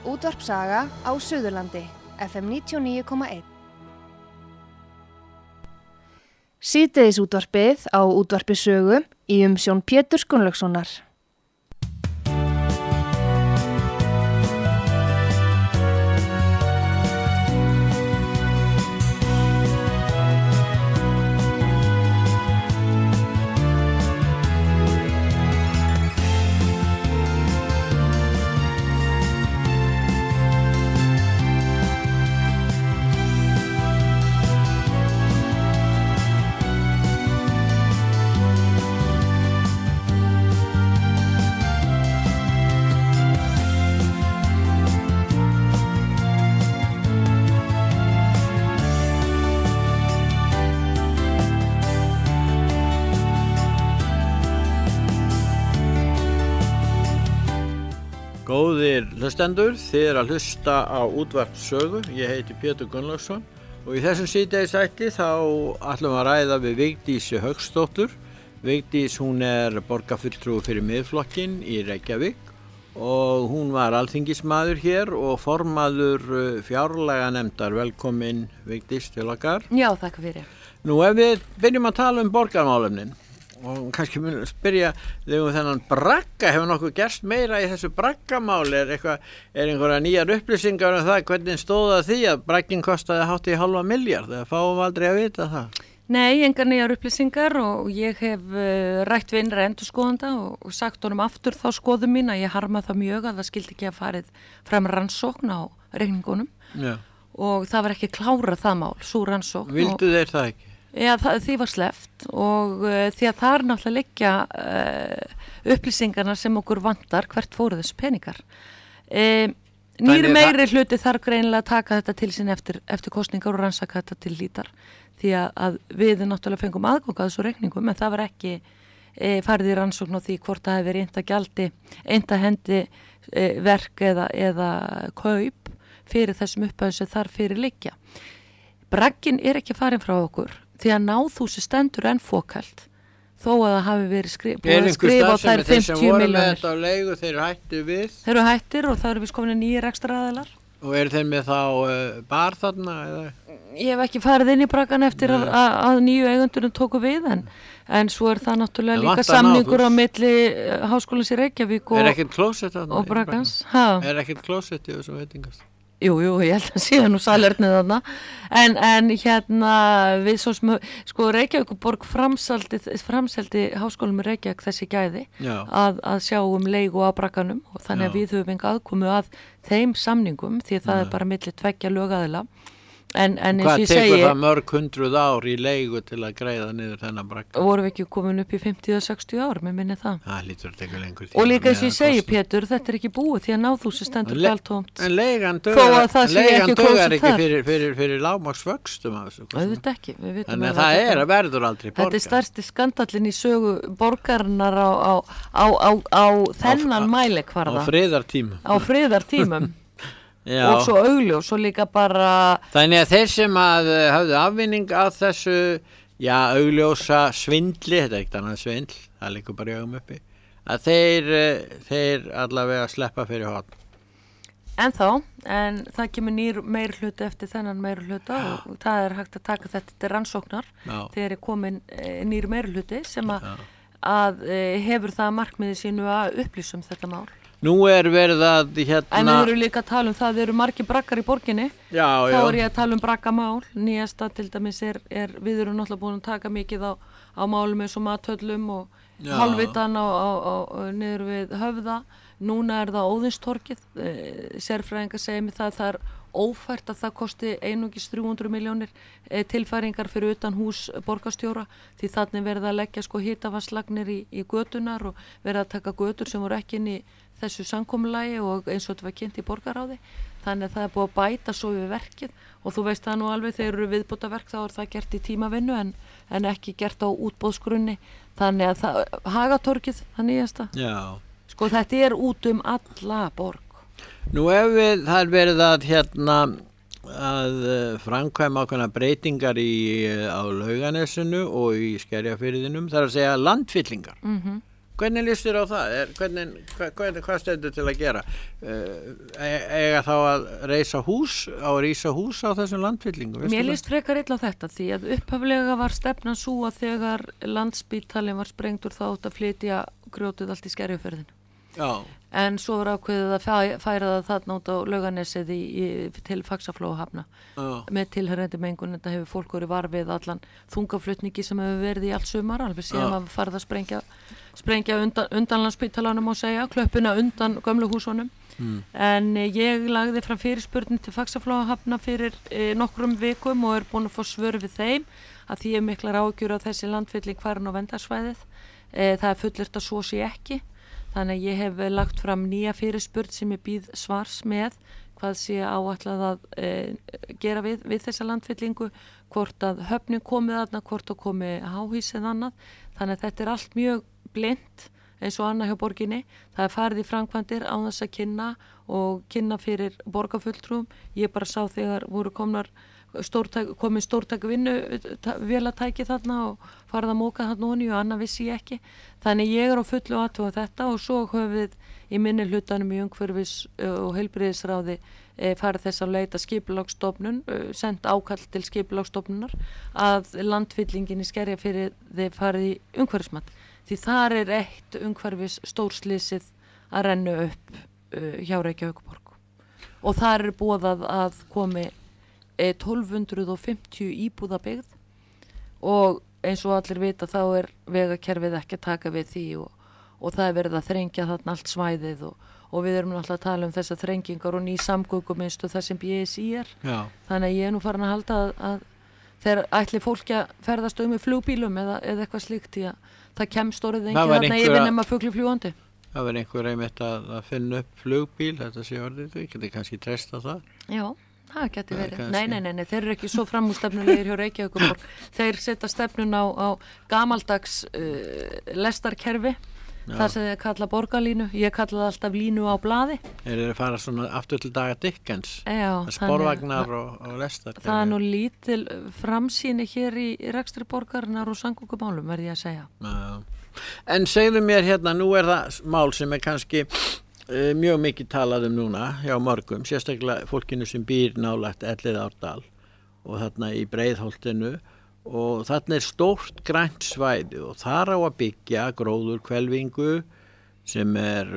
Útvarpsaga á Suðurlandi, FM 99,1. Síðdegis útvarpið á Útvarpi Sögu í umsjón Péturs Gunnlaugssonar. Góðir hlustendur, þið að hlusta á Útvarp Sögu. Ég heiti Pétur Gunnlaugsson og í þessum síðdegisþætti þá ætlum við að ræða við Vigdísi Hauksdóttur. Vigdís, hún borgarfulltrúi fyrir Miðflokkinn í Reykjavík og hún var alþingismaður hér og formaður fjárlaganefndar. Velkomin Vigdís til okkar. Já, þakka fyrir. Nú ef við byrjum að tala borgarmálefnin og kannski mun spyrja þig þennan bragga, hefur nokkuð gerst meira í þessu braggamál, einhverja nýjar upplýsingar það, hvernig stóð að því að bragginn kostaði hátt í $500 milljarð, það fáum aldrei að vita það? Nei, engar nýjar upplýsingar og ég hef rætt við innra endurskoðanda og sagt honum aftur þá skoðum mín að ég harma það mjög að það skildi ekki að farið fram rannsókn á reikningunum. Já. Og það var ekki klárað það mál, sú rannsókn. Vildu þeir það ekki? Já, því var sleppt og því að það náttúrulega liggja upplýsingarna sem okkur vantar hvert fóru þessu peningar. Nýr meiri hluti þarf greinilega að taka þetta til sín eftir kosningar og rannsaka þetta til hlítar því að við náttúrulega fengum aðgang að þessu reikningum en það var ekki farið í rannsókn á því hvort það hefur einta hendi verk eða kaup fyrir þessum upphæðum sem þar fyrir liggja. Bragginn ekki farin frá okkur því að Náðhúsið stendur enn fókælt þó að það hafi verið skrifa á þær 50 milljónir. Þeir sem voru með þetta á leigu, þeir hættu við? Þeir eru hættir og það eru við komin nýjir rekstraraðilar. Og þeir með þá bar þarna? Eða? Ég hef ekki farið inn í braggan eftir að nýju eigundunum tóku við en svo það náttúrulega líka samningur á milli Háskólans í Reykjavík og ekkert klósett og braggans. Ekkert klósett í þessum veitingast? Jú, ég held að síðan salernið þarna, en við sko Reykjavíkurborg framseldi Háskólum í Reykjavík þessi gæði að sjá leigu á bragganum og þannig að við höfum enga aðkomu að þeim samningum því það bara milli tveggja lögaðila. En hvað tekur það mörg 100 ár í leigu til að greiða niður þennan bragga? Vorum við ekki komin upp í 50-60 ár, mér minni það. Það lítur að teka lengur tíma. Og líka eins og ég segi, Pétur, þetta ekki búið því að Náðhúsið stendur galtómt. En leigan dugar ekki fyrir lágmarksvöxtum af þessu. Auðvitað ekki, við vitum. Þannig að það verður aldrei borgar. Þetta stærsti skandallinn í sögu borgarinnar á þennan mælikvarða. Á friðartímum. Já. Og svo augljós og líka bara þannig að þeir sem hafðu afvinning af þessu augljósa svindli, þetta ekkert annað svindl, það liggur bara í augum uppi að þeir allavega sleppa fyrir horn. En það kemur nýr meiri hluti eftir þennan meiri hluta og það hægt að taka þetta til rannsóknar þegar komin nýr meiri hluti sem að hefur það markmiði sínu að upplýsa þetta mál. Nú verið að En við erum líka að tala það eru margir braggar í borginni. Já. Þá ég að tala braggamál. Nýjasta til dæmis við erum náttúrulega búin að taka mikið á málum eins og mathöllum og hálfvitan á niður við Höfða. Núna það Óðinstorgið. Sérfræðingar segja mig það ófært að það kosti einungis 300 milljónir tilfæringar fyrir utan hús borgarstjóra því þannig verið að leggja hitavatnslagnir í götunar og verið að taka götur sem voru ekki inn í þessu samkomulagi og eins og þetta var kynnt í borgarráði þannig að það búið að bæta svo við verkið og þú veist það nú alveg þegar eru viðbótaverk þá það gert í tímavinnu en ekki gert á útboðsgrunni þannig að Hagatorgið það nýjasta þetta út alla borg. Nú ef það verið að framkvæma ákveðna breytingar á Laugarnesinu og í Skerjafirðinum, það að segja landfyllingar. Hvernig líst þér á það? Hvað stendur til að gera? Eiga þá að rísa hús á þessum landfyllingum? Mér líst frekar illa á þetta því að upphaflega var stefnan svo að þegar Landspítalinn var sprengdur þá átt að flytja grjótið allt í Skerjafjörðinn. Já. En svo var ákveðið að færa það þarna út á Laugarnesið til Faxaflóahafna með tilheyrandi mengun. Þetta hefur fólk verið varfið allan þungaflutningi sem hefur verið í allt sumar, alveg síðan að farið að sprengja undan Landspítalanum og segja, klöppuna undan gömlu húsunum. En ég lagði fram fyrirspurn til Faxaflóahafna fyrir nokkrum vikum og búin að fá svör við þeim að því miklar áhyggjur að þessi landfylling farin á verndarsvæðið. Það fullyrt að svo sé ekki. Þannig að ég hef lagt fram nýja fyrirspurn sem ég býð svars með hvað sé áætlað að gera við þessa landfyllingu, hvort að höfnin komið þarna, hvort að komi háhýs eða annað. Þannig að þetta allt mjög blind eins og annað hjá borginni. Það farið í framkvæmdir án þess að kynna fyrir borgarfulltrúum. Ég bara sá þegar voru komið stórtæk vinnu vélatæki þarna og farið að móka þarna honi og annað vissi ég ekki. Þannig ég á fullu aðtúa þetta og svo höfum við í minni hlutanum í umhverfis- og heilbrigðisráði farið þess að leita skipulagsstofnun, sent ákall til skipulagsstofnunar að landfyllingin í Skerjafirði farið í umhverfismat. Því þar eitt umhverfis stórslysið að renna upp hjá Reykjavíkurborg. Og þar boðað að komi 1250 íbúða byggð og eins og allir vita þá vegakerfið ekki að taka við því og það verið að þrengja þarna allt svæðið og við erum náttúrulega að tala um þessar þrengingar og ný samgönguminnstu þar sem BSI Já. Þannig að ég nú farin að halda að þegar ætli fólki að ferðast með flugbílum eða eitthvað slíkt því að það kemst orðið enginn þarna yfir nema fugli fljúgandi. Það var einhver einmitt að finna upp flugbíl, þetta sé orðið, þú getur kannski treyst á það. Já. Það geti verið. Nei, þeir eru ekki svo framúrstefnulegir hjá Reykjavíkurborg. Þeir setja stefnun á gamaldags lestarkerfi, þar sem þeir kalla borgarlínu. Ég kalla það alltaf línu á blaði. Þeir eru að fara svona aftur til daga Dickens. Já. Sporvagnar og lestarkerfi. Það nú lítil framsýni hér í rekstri borgarinnar og samgöngumálum, verði ég að segja. Já. En segðu mér hérna, nú það mál sem kannski mjög mikið talað núna hjá mörgum, sérstaklega fólkinu sem býr nálægt Elliðaárdal og þarna í Breiðholtinu og þarna stórt grænt svæði og þar á að byggja gróðurhvelfingu sem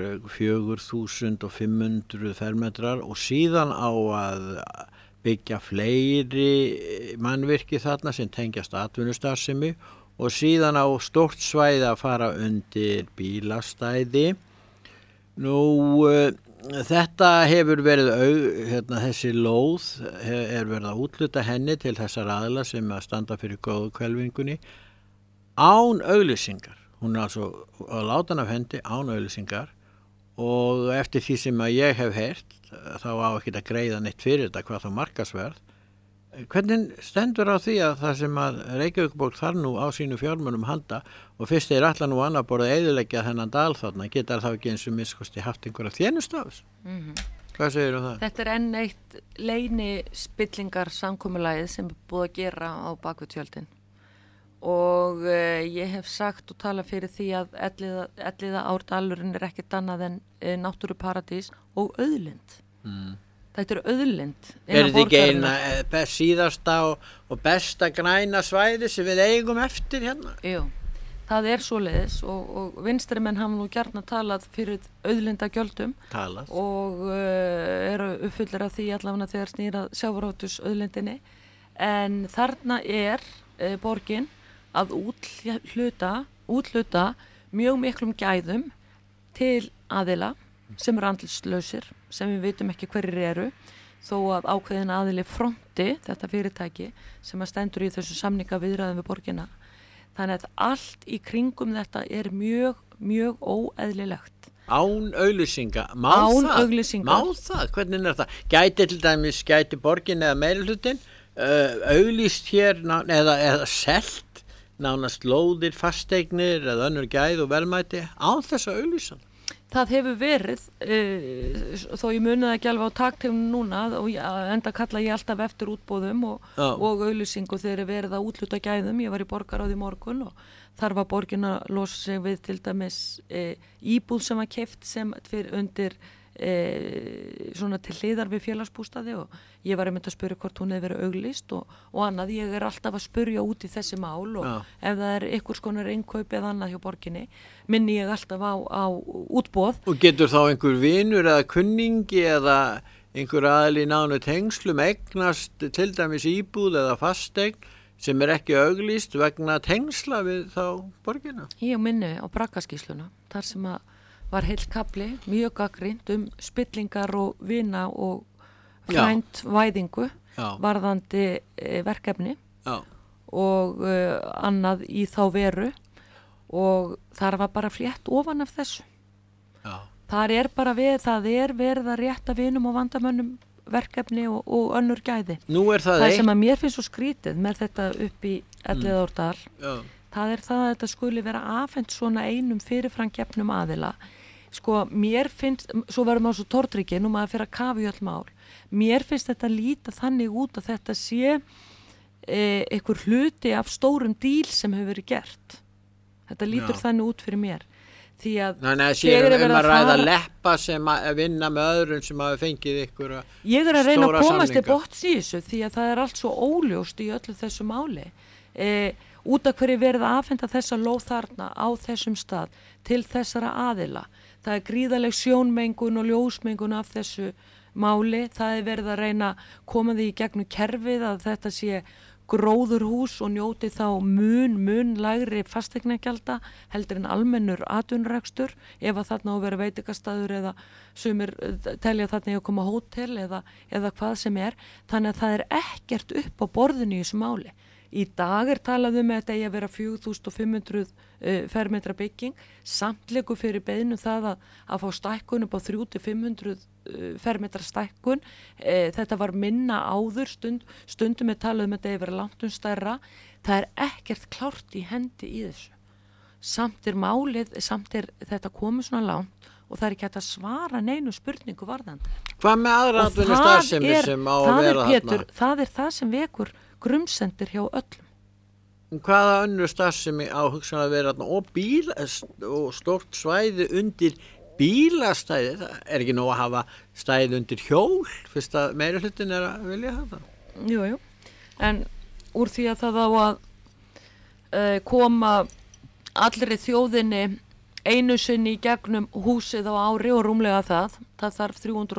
4500 fermetrar og síðan á að byggja fleiri mannvirki þarna sem tengjast atvinnustarfsemi og síðan á stórt svæði að fara undir bílastæði. Nú, þetta hefur verið, þessi lóð verið að útluta henni til þessar aðila sem að standa fyrir gróðurhvelfingunni án auglýsingar. Hún altså að láta hann af hendi án auglýsingar og eftir því sem að ég hef heyrt, þá á ekki að greiða neitt fyrir þetta, hvað þá markaðsverð. Hvernig stendur á því að það sem að Reykjavíkurborg þarf nú á sínu fjármunum halda og fyrst ætla nú annað borð að eyðileggja þennan dal þarna, geta þá ekki eins og minnskosti haft einhverja þjónustu af þessu? Hvað segir það? Þetta enn eitt leyni spillingar samkomulagið sem búið að gera á bakvið tjöldin og ég hef sagt og talað fyrir því að Elliðaárdalurinn ekkert annað en náttúruparadís og auðlind. Þetta auðlind. Þetta ekki eina síðasta og besta græna svæði sem við eigum eftir hérna? Jú, það svoleiðis og vinstri menn hafa nú gjarna talað fyrir auðlindagjöldum og eru uppfullir af því allavega þegar snýrað sjávarútvegs auðlindinni en þarna borgin að útluta mjög miklum gæðum til aðila sem andlitslausir, sem við vitum ekki hverjir eru, þó að ákveðin aðili Fronti, þetta fyrirtæki, sem að stendur í þessu samningaviðræðum við borgina. Þannig að allt í kringum þetta mjög, mjög óeðlilegt. Án auglýsinga? Má það? Hvernig það? Gæti borgin eða meirihlutin auglýst hér eða selt nánast lóðir, fasteignir eða önnur gæð og velmæti án þess að auglýsa? Það hefur verið, þó ég munið ekki alveg á taktífum núna og enda kalla ég alltaf eftir útboðum og auglýsingu þegar verið að útluta gæðum. Ég var í borgarráði í morgun og þar var borgin að losa sig við til dæmis íbúð sem var keypt sem undir svona til hliðar við félagsbústaði og ég var einmitt að spyrja hvort hún hefði verið auglýst og annað. Ég alltaf að spyrja út í þessi mál og ef það einhvers konar innkaup eða annað hjá borginni minni ég alltaf á útboð. Og getur þá einhver vinur eða kunningi eða einhver aðili í nánu tengslum eignast til dæmis íbúð eða fasteign sem ekki auglýst vegna tengsla við þá borgina? Ég minni á braggaskýrsluna þar sem að var heill kapli, mjög gagnrýnt spillingar og vina og frændvæðingu varðandi verkefni og annað í þá veru og þar var bara flétt ofan af þessu. Það er verið að rétta vinum og vandamönnum verkefni og önnur gæði. Nú er það sem að mér finnst svo skrítið með þetta upp í Elliðaárdal. Það er það að þetta skuli vera afhent svona einum fyrirframgefnum aðila. Sko, mér finnst, svo verður maður svo tortrygginn og maður fyrir að kafa í öll mál. Mér finnst þetta líta þannig út að þetta sé einhver hluti af stórum díl sem hefur verið gert. Þetta lítur þannig út fyrir mér. Því að sér að ræða leppa sem að vinna með öðrum sem hafa fengið ykkur stóra samninga. Ég að reyna að komast til botns í þessu því að það allt svo óljóst í öllu þessu máli. Út af hverju verið að afhenda þessa lóð þarna á þessum stað til þessara aðila. Það gríðaleg sjónmengun og ljósmengun af þessu máli. Það verið að reyna að koma því í gegnum kerfið að þetta sé gróðurhús og njóti þá mun lægri fasteignagjalda heldur en almennur atvinnurekstur ef að þarna á að vera veitingastaður eða sumir telja þarna að koma hótel eða hvað sem er. Þannig að það ekkert upp á borðinu í þessu máli. Í dag talað að þetta eigi að vera 4.500 fermetra bygging, samtleiku fyrir beiðnum það að fá stækkun upp á 300-500 fermetra stækkun. Þetta var minna áður, stundum talað þetta eigi að vera langt stærra. Það ekkert klárt í hendi í þessu. Samt er þetta komið svona langt og það ekki hægt að svara neinu spurningu varðandi. Hvað með aðra atvinnustarfsemi sem á að vera Pétur, þarna? Það það sem vekur grumsendir hjá öllum. Hvaða önnur starfsemi á hugsanlega að vera og stórt svæði undir bílastæði? Það ekki nóg að hafa stæði undir hjól fyrst að meiri hlutin að vilja hafa það. Jú. En úr því að það á að koma allri þjóðinni einu sinni í gegnum húsið á ári og rúmlega það þarf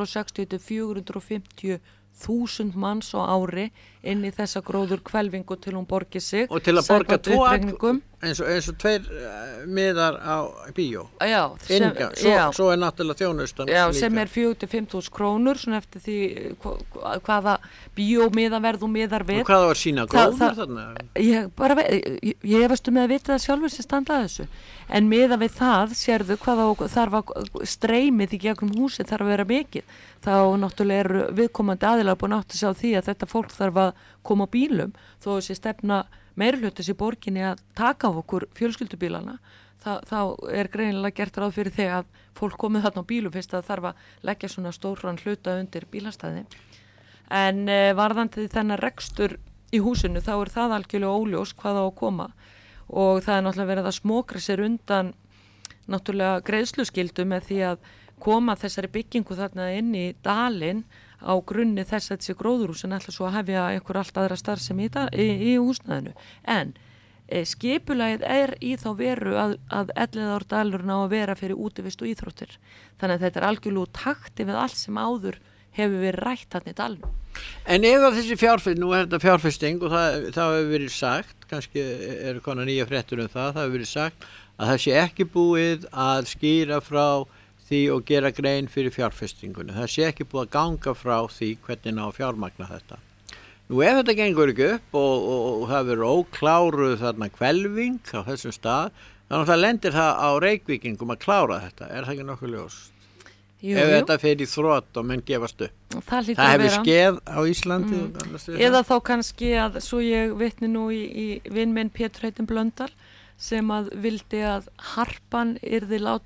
360-450.000 manns á ári inn í þessa gróður hvelfingu til hún borgi sig og til að borga eins og 2 miðar á bíó svo náttúrulega þjónustan sem 4.000-5.000 krónur svona eftir því hvaða bíómiðaverð og miðar við og hvaða var sína gróður þarna? Ég efast með að vita það sjálfur sem standa að þessu en miða við það sérðu hvaða þarf að streymið í gegnum húsið þarf að vera mikið þá náttúrulega eru viðkomandi aðilar búin átt að sjá því að þetta fólk þarf að koma á bílum þó þessi stefna meirihlutis í borginni að taka á okkur fjölskyldubílana þá greinilega gert ráð fyrir þegar að fólk komið þarna á bílum fyrst að þarf að leggja svona stóran hluta undir bílastæði en varðandi þennan rekstur í húsinu þá það algjörlega óljós hvað á að koma og það náttúrulega verið að smokra sér undan náttúrulega greiðsluskyldu með því að koma þessari byggingu þarna inn í dalinn á grunni þess að þessi gróðurhúsin ætla svo að hefja einhver allt aðra starfsemi í húsnæðinu. En skipulagið í þá veru að Elliðaárdalurinn á að vera fyrir útivist og íþróttir. Þannig að þetta algjörlega takti við allt sem áður hefur verið rætt þarna í dalnum. En ef þessi fjárfesting, nú þetta fjárfesting og það hefur verið sagt, kannski eru konar nýja fréttur það hefur verið sagt að það sé ekki búið að skýra frá því og gera grein fyrir fjárfestingunni. Það sé ekki búið að ganga frá því hvernig ná fjármagna þetta. Nú ef þetta gengur ekki upp og það verður ókláruð þarna hvelfing á þessum stað, þannig að það lendir það á Reykvíkingum að klára þetta. Er það ekki nokkuð ljóst? Ef þetta fer í þrot og menn gefast upp. Það hefur skeð á Íslandi. Eða þá kannski að svo ég vitni nú í vin minn Pétur Heitin Blöndal sem að vildi að harpan yrði látin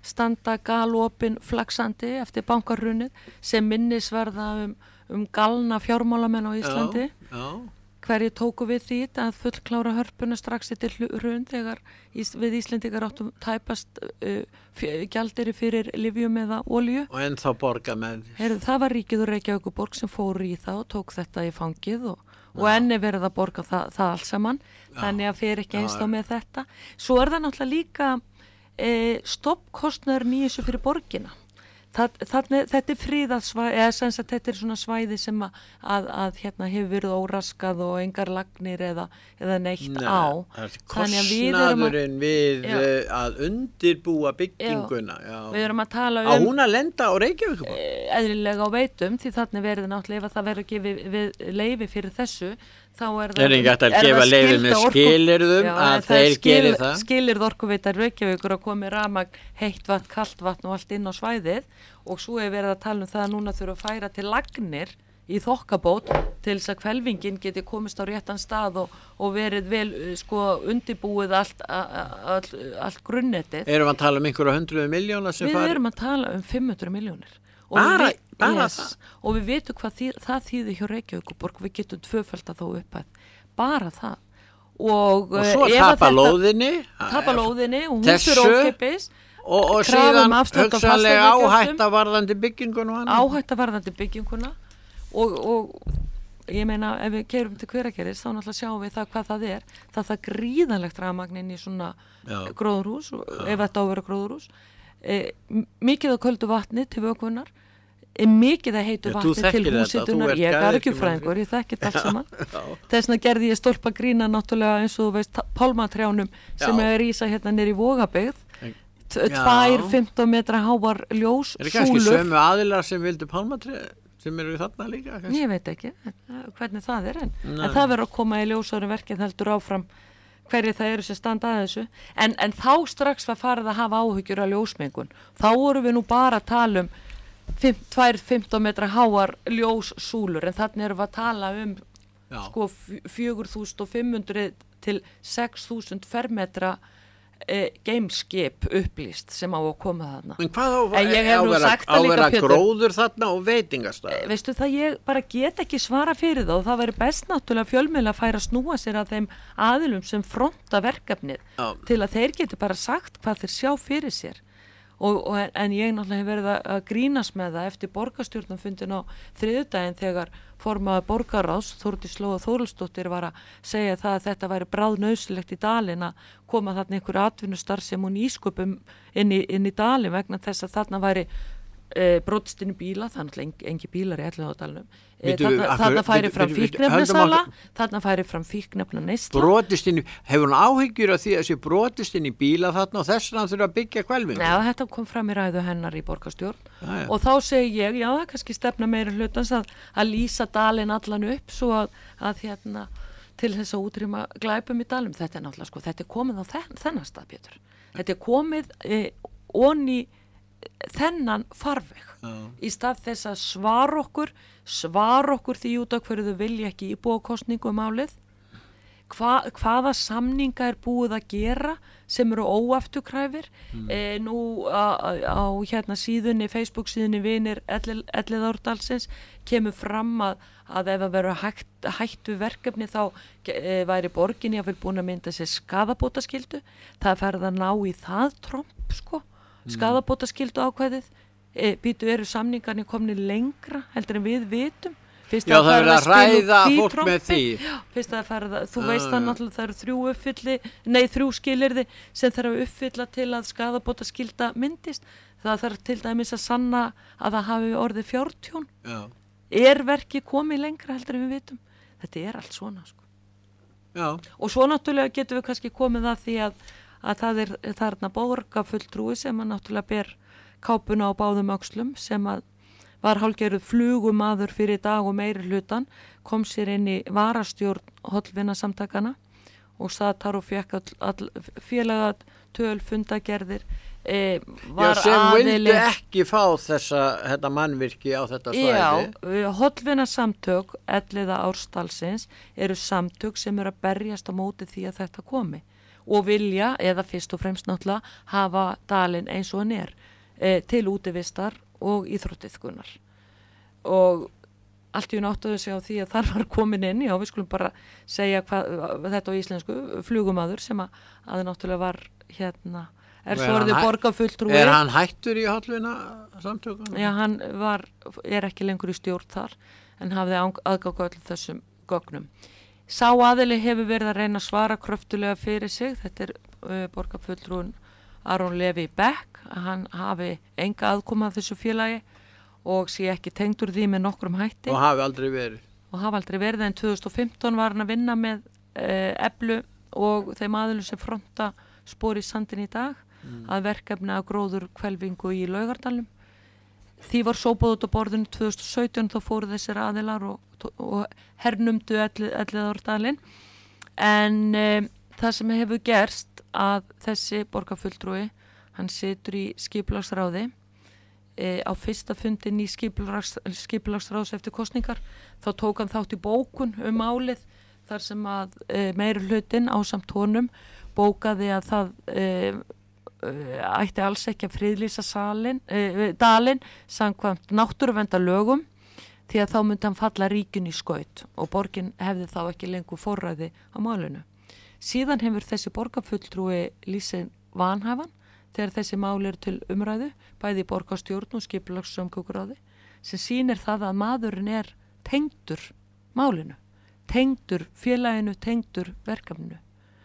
standa galopin flaksandi eftir bankarhrunið sem minnisverða galna fjármálamenn á Íslandi. Já. Hverju tóku við því að fullklára hörpuna strax eftir hrun þegar við Íslendingar áttum tæpast gjaldeyri fyrir lyfjum eða olíu. Og ennþá borga með. Það var ríkið og Reykjavíkurborg sem fór í það og tók þetta í fangið og enni verið að borga það alls saman. Þannig að fer ekki einst á með þetta. Svo það náttúrulega líka stoppkostnaður í þessu fyrir borgina. Þetta friðað svæði, þetta svona svæði sem að hérna hefur verið óraskað og engar lagnir eða neitt á. Kostnaðurinn við að undirbúa bygginguna. Já. Við erum að tala Á hún að lenda á Reykjavíkurborg? Eðlilega á Veitum, því þannig verið náttúrulega ef það verður ekki við leyfi fyrir þessu, þá er það... Er ekki hægt að gefa leyfi með skilyrðum að þeir gerir það? Skilyrð Orkuveitar Reykjavíkur að komi rafmagn, heitt vatn, kalt vatn og allt inn á svæðið og svo er verið að tala það að núna þurfa að færa til lagnir í þokkabót til þess að hvelfingin geti komist á réttan stað og verið vel undirbúið allt grunnettið. Erum við að tala einhverja 100 milljóna sem Við erum að tala 500 milljónir. Bara það? Og við veitum hvað það þýðir hjá Reykjavíkurborg, við getum tvöfaldað þá upphæð. Bara það. Og svo tapa lóðinni. Tapa lóðinni og hún fyrir ókeypis. Og síðan hugsanlega áhætta varðandi bygginguna. Áhætta varðandi bygginguna og ég meina ef við keyrum til Hveragerðis þá náttúrulega sjáum við það hvað það er. Það gríðanlegt rafmagn í svona gróðurhús, ef þetta á að vera gróðurhús. Mikið á köldu vatni til vökvunar, mikið að heitu vatni til húsitunar. Ég er ekki fræðingur, ég þekki þetta allt saman. Þess vegna gerði ég stólpa grína náttúrulega eins og þú veist pálmatrjánum sem er rísa hérna niður í Vogabyggð. 2-15 metra háar ljóssúlur. Er kannski sömu aðilar sem vildu pálmatrjá sem eru þarna líka? Kannski? Ég veit ekki hvernig það er en það verður að koma í ljósárum verkið heldur áfram hverju það eru sem standa að þessu en þá strax var farið að hafa áhyggjur af ljósmengun. Þá vorum við nú bara að tala 2-15 metra háar ljóssúlur en þannig erum við að tala 4.500 til 6.000 fermetra geimskip upplýst sem á að koma þarna. En hvað á vera gróður þarna og veitingastæði? Veistu það, ég bara get ekki svara fyrir það og það væri best náttúrulega fjölmiðla að færa að snúa sér að þeim aðilum sem fronta verkefnið til að þeir geti bara sagt hvað þeir sjá fyrir sér. En ég náttúrulega hef verið að grínast með það eftir borgarstjórnarfundin á þriðjudaginn þegar formaður borgarráðs Þórdís Lóa Þórhallsdóttir var að segja það að þetta væri bráðnauðsynlegt í dalinn að koma þarna einhverju atvinnustarfsemi og nýsköpum inn í dalinn vegna þess að þarna væri brotist inn í bíla, þannig að engi bílar í Elliðaárdalnum. Þarna færi fram fíknefnasala, þarna færi fram fíknefnaneysla. Brotist inn í, hefur hún áhyggjur af því að sé brotist inn í bíla þarna og þess vegna þurfa að byggja hvelfingu? Já, þetta kom fram í ræðu hennar í borgarstjórn og þá segi ég, já, það kannski stefna meira hlutans að lýsa dalinn allan upp svo að hérna til þess að útrýma glæpum í dalum. Þetta er náttúrulega, þetta er komið á þennan stað, Pétur. Þetta er komið onni þennan farveg í stað þess að svara okkur því út af hverju þau vilja ekki íbúakosningu málið hvaða samninga er búið að gera sem eru óafturkræfir nú á hérna síðunni, Facebook síðunni vinir Elliðaárdalsins kemur fram að ef að vera hætt við verkefni þá væri borginni að vel búin að mynda sér skaðabótaskyldu. Það ferð að ná í það tromp sko skaðabótaskyldu ákvæðið býtu eru samningarnir komni lengra heldur en við vitum. Fyrst já, það er að ræða fólk með því. Fyrst að þú veist það náttúrulega það eru 3 skilyrði sem þarf að uppfylla til að skaðabótaskylda myndist. Það þarf til dæmis að sanna að það hafi orðið fjártjón. Já. Er verkið komið lengra heldur en við vitum? Þetta er allt svona sko. Já. Og svo náttúrulega getum við kannski komið að því að það er þarna borgarfulltrúi sem að náttúrulega ber kápuna á báðum öxlum sem að var hálfgerður flugumaður fyrir dag og meiri hlutan, kom sér inn í varastjórn hollvinasamtakana og saðar og fekk all félaga fundagerðir var sem vildi ekki fá þetta mannvirki á þetta svæði. Já, hollvinasamtök Elliðaárdalsins eru samtök sem eru að berjast á móti því að þetta komi og vilja, eða fyrst og fremst náttúrulega, hafa dalinn eins og hann til útivistar og íþróttiðkunar. Og allt í náttuðu sig á því að þar var komin inn, já við skulum bara segja þetta á íslensku, flugumadur sem að náttúrulega var svo orðið borgarfulltrúi. Er hann hættur í hollvina samtökunum? Já, hann ekki lengur í stjórn þar, en hafði aðgang á öllum þessum gögnum. Sá aðili hefur verið að reyna að svara kröftulega fyrir sig, þetta borgarfulltrúin Aron Levi Beck, að hann hafi enga aðkoma að þessu félagi og sé ekki tengdur því með nokkrum hætti. Og hafi aldrei verið. En 2015 var hann að vinna með Eflu og þeim aðilum sem fronta spor í sandin í dag að verkefni að gróður hvelfingu í Laugardalnum. Því var sópað út á borðinu 2017, þá fóru þessir aðilar og hernumdu Elliðaárdalinn. En það sem hefur gerst að þessi borgarfulltrúi, hann situr í skipulagsráði á fyrsta fundin í skipulagsráðs eftir kosningar, þá tók hann þátt í bókun málið þar sem að meirihlutinn ásamt honum bókaði að það ætti alls ekki að friðlýsa dalinn samkvæmt náttúruverndarlögum því að þá myndi hann falla ríkinu í skaut og borgin hefði þá ekki lengur forræði á málinu. Síðan hefur þessi borgarfulltrúi lýsið vanhæfan þegar þessi mál til umræðu, bæði í borgarstjórn og skipulagssamgönguráði, sem sýnir það að maðurinn tengdur málinu, tengdur félaginu, tengdur verkefninu.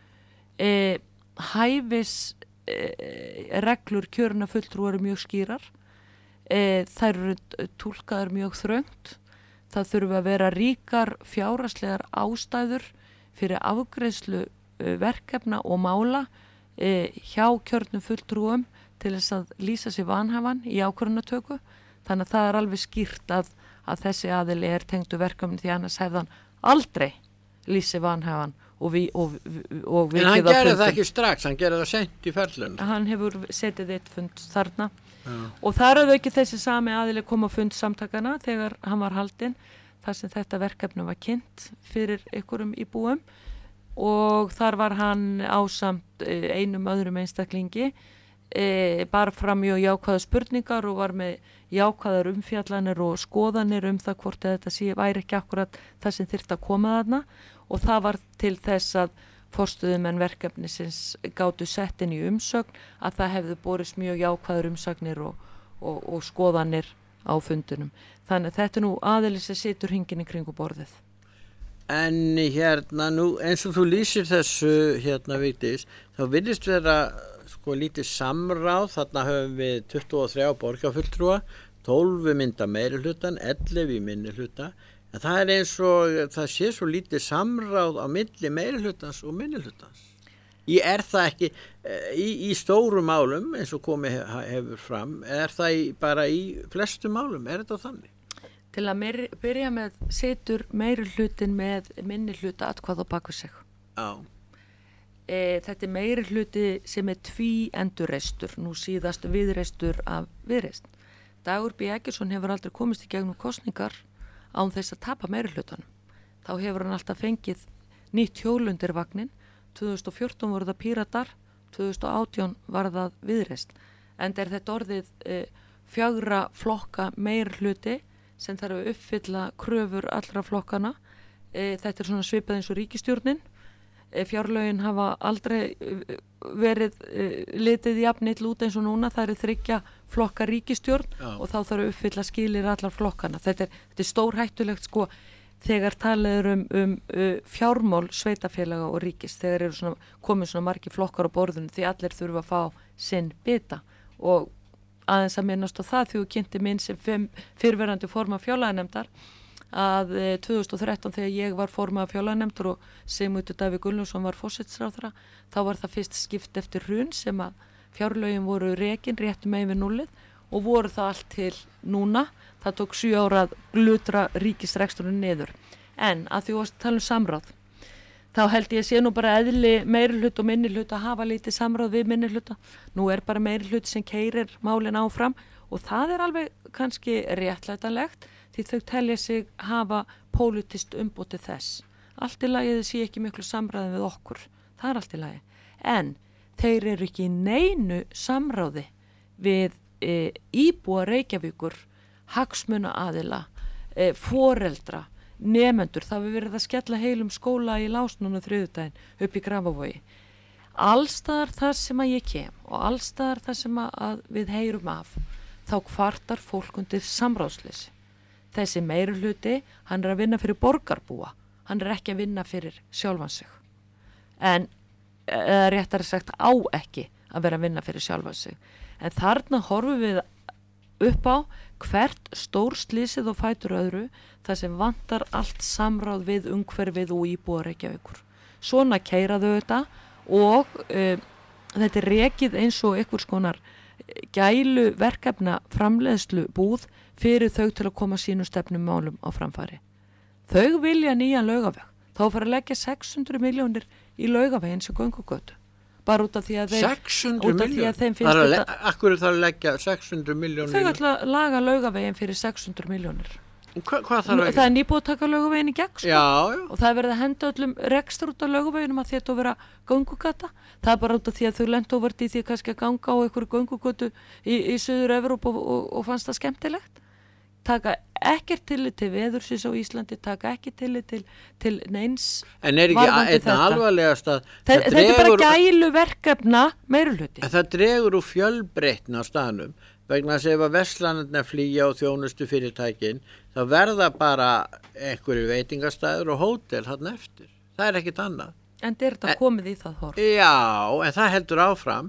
Reglur kjörinna fulltrúar mjög skýrar, þær eru túlkaðar mjög þröngt, það þurfa að vera ríkar fjárhagslegar ástæður fyrir afgreiðslu verkefna og mála hjá kjörnum fulltrúum til þess að lýsa sig vanhæfan í ákvörðunartöku, þannig að það alveg skýrt að þessi aðili tengdu verkefni því annars hefði hann aldrei lýsi vanhæfan og en hann gerði það ekki strax, hann gerði það sent í ferlun. Hann hefur setið eitt fund þarna og þar ekki þessi sami aðili kom á fund samtakana þegar hann var haldinn, þar sem þetta verkefni var kynnt fyrir einhverjum íbúum og þar var hann ásamt einum öðrum einstaklingi bara fram mjög jákvæða spurningar og var með jákvæðar umfjallanir og skoðanir það hvort þetta væri ekki akkurat það sem þyrfti að koma þarna og það var til þess að forstöðumenn verkefnisins gátu sett inn í umsögn að það hefði borist mjög jákvæðar umsagnir og skoðanir á fundunum. Þannig að þetta nú aðili sem situr hringinn í kringu borðið. En nú eins og þú lýsir þessu Vigdís, þá virðist vera lítið samráð, þarna höfum við 23 borgarfulltrúa, 12 mynda meirihlutann, 11 í minnihluta, en það eins og það sé svo lítið samráð á milli meirihlutans og minnihlutans. Það ekki í stórum málum eins og komið hefur fram, það bara í flestum málum, þetta þannig? Til að byrja með situr meirihlutin með minnihluta atkvæði á baku sig. Já. Þetta meirihluti sem tvíendurreistur, nú síðast viðreistur af viðreist. Dagur B. Eggertsson hefur aldrei komist í gegnum kosningar án þess að tapa meirihlutanum. Þá hefur hann alltaf fengið nýtt hjól undir vagnin, 2014 voru það Píratar, 2018 var það viðreist. En þetta orðið 4 flokka meirihluti sem þarf að uppfylla kröfur allra flokkana. Þetta svona svipað eins og ríkisstjórnin. Fjárlögin hafa aldrei verið litið jafnill út eins og núna. Það 3 flokka ríkisstjórn og þá þarf að uppfylla skilir allar flokkana. Þetta stórhættulegt þegar talað fjármál sveitafélaga og ríkis, þegar eru komin svona margir flokkar á borðinu því allir þurfa að fá sinn bita og aðeins að minnast á það því þú kynnti minn sem fyrrverandi formaður fjárlaganefndar að 2013 þegar ég var formaður fjárlaganefndar og Sigmundur Davíð Gunnlaugsson var forsætisráðherra, þá var það fyrst skipt eftir hrun sem að fjárlögin voru rekin réttum megin við núllið og voru það allt til núna. Það tók 7 ára að glutra ríkisreksturinn niður. En að því að tala samráð, þá held ég sé nú bara eðli meirihluta og minnihluta að hafa lítið samráð við minnihluta. Nú bara meirihluti sem keyrir málin áfram og það alveg kannski réttlætanlegt því þau telja sig hafa pólitískt umboð til þess. Allt í lagi þið sé ekki miklu samræði við okkur. Það allt í lagi. en þeir eru ekki í neinu samráði við íbúa Reykjavíkur, hagsmunaaðila, foreldra, nemendur. Það hefur verið að skella heilum skóla í Lás núna þriðjudaginn upp í Grafavogi. Allstaðar þar sem að ég kem og allstaðar þar sem að við heyrum af, þá kvartar fólk undir samráðsleysi. Þessi meirihluti, hann er að vinna fyrir borgarbúa, hann er ekki að vinna fyrir sjálfan sig. En réttar sagt á ekki að vera að vinna fyrir sjálfan sig. En þarna horfum við upp á hvert stórslysið og fætur öðru, þar sem vantar allt samráð við umhverfið og íbúa Reykjavíkur. Svona keyraðu þetta og þetta er rekið eins og einhvers konar gælu verkefna framleiðslu búð fyrir þau til að koma sínu stefnum málum á framfæri. Þau vilja nýjan Laugaveg. Þá fara að leggja 600 milljónir í Laugaveg eins og göngugötu. Bara út af því að þeim 600 miljónir? Akkur þarf að leggja 600 miljónir? Þau ætla að laga Laugavegin fyrir 600 milljónir. Hvað þarf að leggja? Það er nýbúið að taka Laugavegin í gegn, sko. Já. Og það er verið að henda öllum rekstur út af Laugaveginum að þetta vera göngugata. Það er bara út af því að þau lentu óvart í því kannski að ganga á einhverju göngugötu í Suður-Evrópu og fannst það skemmtilegt. Taka ekkert tillit til veðursins á Íslandi, taka ekki tillit til neins. En er ekki einna alvarlegast að þetta er bara gælu verkefna meirihluti. Það dregur úr fjölbreytni á staðnum vegna þess að ef að verslanirnar flýja og þjónustu fyrirtækin, þá verða bara einhverju veitingastæður og hótel þarna eftir. Það er ekkit annað. En er þetta komið í það horf? Já, en það heldur áfram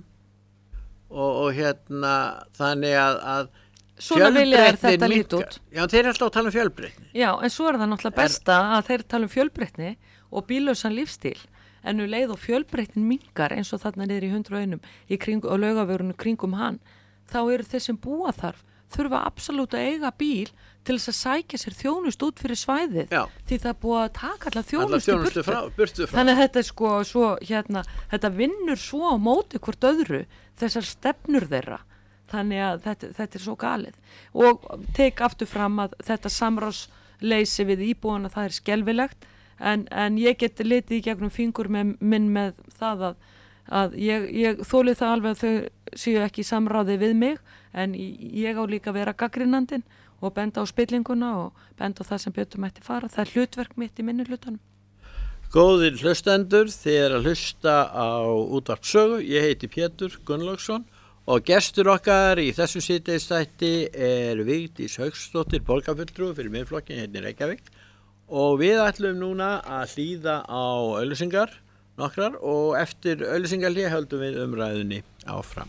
og þannig að svona vilja þetta lít út. Já, þeir eru alltaf að tala um fjölbreytni. Já, en svo er það náttúrulega besta að þeir tala um fjölbreytni og bíllausan lífstíl. En nú leið og fjölbreytnin minnkar eins og þarna niður í 101 og Laugavegurinn kringum hann, þá eru þeir sem búa þurfa absolutt að eiga bíl til þess að sækja sér þjónust út fyrir svæðið. Já. Því það er búið að taka alla þjónustu burtu frá. Þannig að þetta er sko svo þetta vinnur svo á móti hvort öðru þessar stefnur þeirra. Þannig að þetta er svo galið. Og tek aftur fram að þetta samráðsleysi við íbúana, það er skelfilegt, en ég get litið í gegnum fingur minn með það að ég þoli það alveg að þau séu ekki í samráði við mig, en ég á líka að vera gagnrýnandinn og benda á spillinguna og benda á það sem betur mætti fara. Það er hlutverk mitt í minnihlutanum. Góðir hlustendur, þið er að hlusta á Útvarp Sögu. Ég heiti Pétur Gunnlaugsson. Og gestur okkar í þessum síðdegisþætti er Vigdís Hauksdóttir, borgarfulltrúi fyrir Miðflokkinn hérna í Reykjavík. Og við ætlum núna að hlýða á auglýsingar nokkrar og eftir auglýsingarhlé höldum við umræðunni áfram.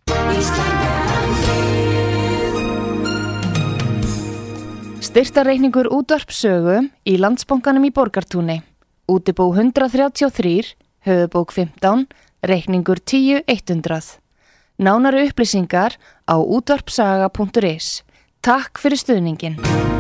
Styrktarreikningur Útvarp Sögu í Landsbankanum í Borgartúni. Útibú 133, höfubók 15, reikningur 10.100. Nánari upplýsingar á útvarpsaga.is. Takk fyrir stuðningin.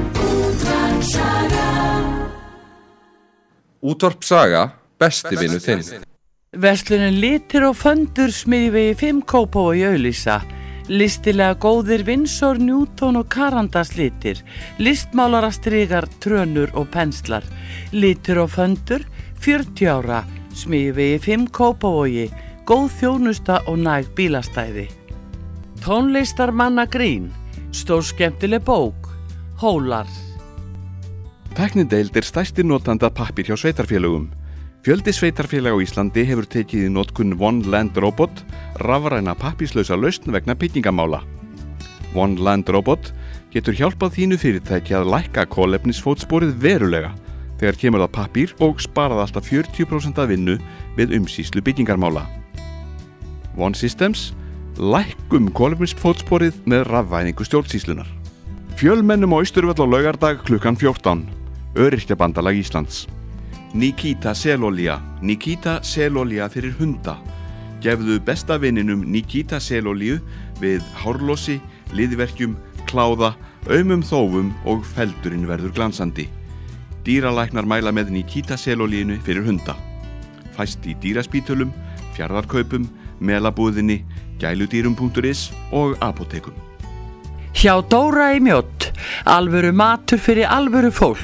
Útvarp Saga, besti vinur þinn. Verslunin Litir og Föndur Smiðjuvegi 5 Kópavogi auglýsa. Listilega góðir Winsor, Newton og Carandas litir. Listmálara strigar, trönur og penslar. Litir og Föndur, 40 ára. Smiðjuvegi 5 Kópavogi. Góð þjónusta og næg bílastæði. Tónlistarmanna grín, stór skemmtileg bók, Hólar. Tæknideild er stærsti notanda pappír hjá sveitarfélögum. Fjöldi sveitarfélag á Íslandi hefur tekið í notkun One Land Robot, rafræna pappírslausa lausn vegna byggingamála. One Land Robot getur hjálpað þínu fyrirtæki að lækka kolefnisfótsporið verulega þegar kemur það pappír og sparað alltaf 40% af vinnu við umsýslu byggingarmála. One Systems, lækkum kolefnisfótsporið með rafvæðingu stjórnsýslunar. Fjölmennum á Austurvöll á laugardag klukkan 14, Öryrkjabandalag Íslands. Nikita selolía, Nikita selolía fyrir hunda. Gefðu besta vininum Nikita selolíu við hárlosi, liðverkjum, kláða, aumum þófum og feldurinn verður glansandi. Dýralæknar mæla með Nikita selolíinu fyrir hunda. Fæst í dýraspítölum, fjarðarkaupum, melabúðinni, gæludýrum.is og apótekum. Hjá Dóra í Mjódd, alvöru matur fyrir alvöru fólk.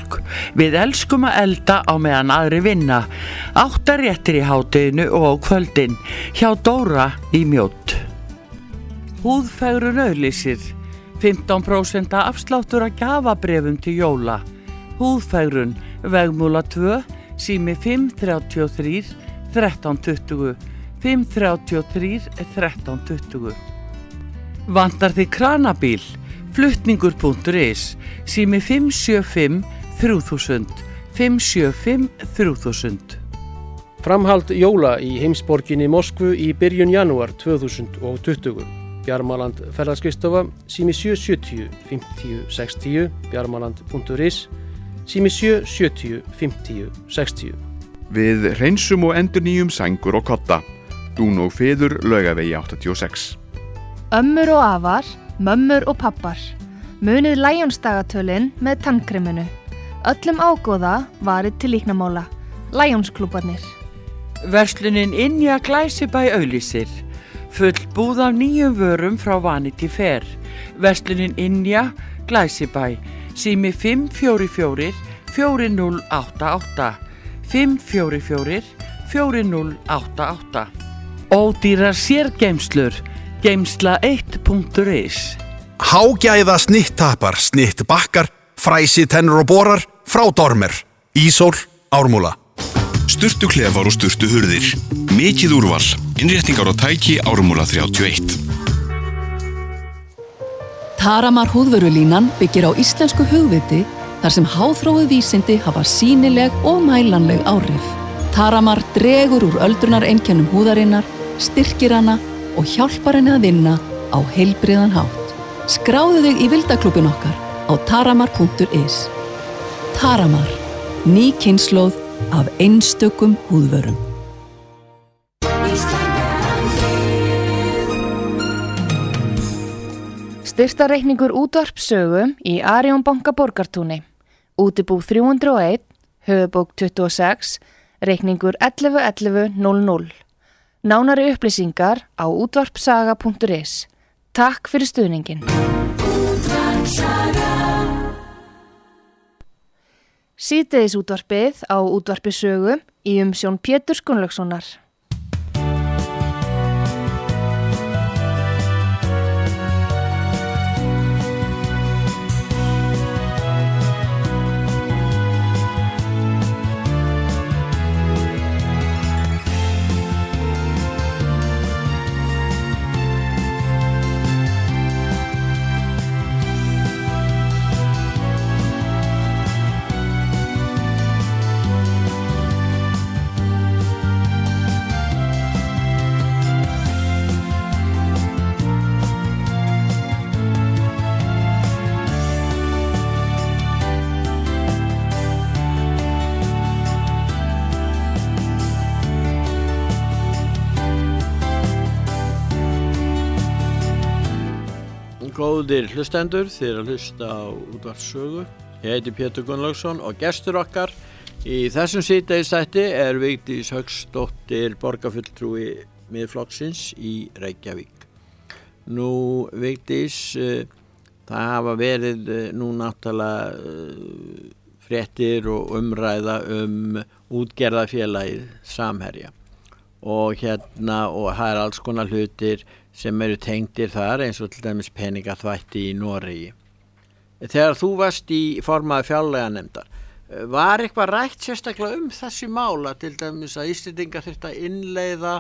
Við elskum að elda á meðan aðri vinna. 8 réttir í hádeginu og á kvöldin hjá Dóra í Mjódd. Húðfegrun auglýsir. 15% afsláttur að gjafabréfum til jóla. Húðfegrun, Vegmúla 2, sími 533 1320, 533 1320. Vantar þig kranabíl? Flutningur.is, sími 575 3000, 575 3000. Framhald jóla í heimsborginni Moskvu í byrjun janúar 2020. Bjarmaland ferðaskristofa, sími 770 50 60, bjarmaland.is, sími 770 50 60. Við hreinsum og endurnýjum sængur og kotta. Dún og feður Laugavegi 86. Ömmur og afar, mömmur og pappar. Munið Lions-dagatölin með tannkreminu. Öllum ágóða varið til líknamála. Lions-klúbarnir. Verslunin Inja Glæsibæ auglýsir. Full búð af nýjum vörum frá Vanity Fair. Verslunin Inja Glæsibæ. Sími 544 4088. 544 4088. Ódýrar sérgeymslur. Geymsla1.is. Hágæða snitttappar, snittbakkar, fræsi, tennur og borar frá Dormer. Ísól, Ármúla. Sturtuklefar og sturtuhurðir. Mikið úrval. Innréttingar og tæki Ármúla 31. Taramar húðvörulínan byggir á íslensku hugviti þar sem háþróuð vísindi hafa sýnileg og mælanleg áhrif. Taramar dregur úr öldrunareinkennum húðarinnar, styrkir hana og hjálpar henni að vinna á heilbrigðan hátt. Skráðu þig í vildaklúbbin okkar á taramar.is. Taramar, ný kynslóð af einstökum húðvörum. Styrktarreikningur útvarpssögu í Arion banka Borgartúni. Útibú 301, höfubók 26, reikningur 111100. Nánari upplýsingar á útvarpsaga.is. Takk fyrir stuðningin. Síðdegis útvarpið á útvarpissögu í umsjón Péturs Gunnlaugssonar. Góðir hlustendur, þið eru að hlusta á útvarpssögu. Ég heiti Pétur Gunnlaugsson og gestur okkar í þessum síðdegisþætti er Vigdís Hauksdóttir, borgarfulltrúi Miðflokksins í Reykjavík. Nú, Vigdís, það hafa verið nú náttúrulega fréttir og umræða útgerðarfélagið Samherja og og það alls konar hlutir sem eru tengdir þar eins og til dæmis peningaþvætti í Noregi. Þegar þú varst í formaður fjárlaganefndar, var eitthvað rætt sérstaklega þessi mála, til dæmis að Íslendingar þyrftu að innleiða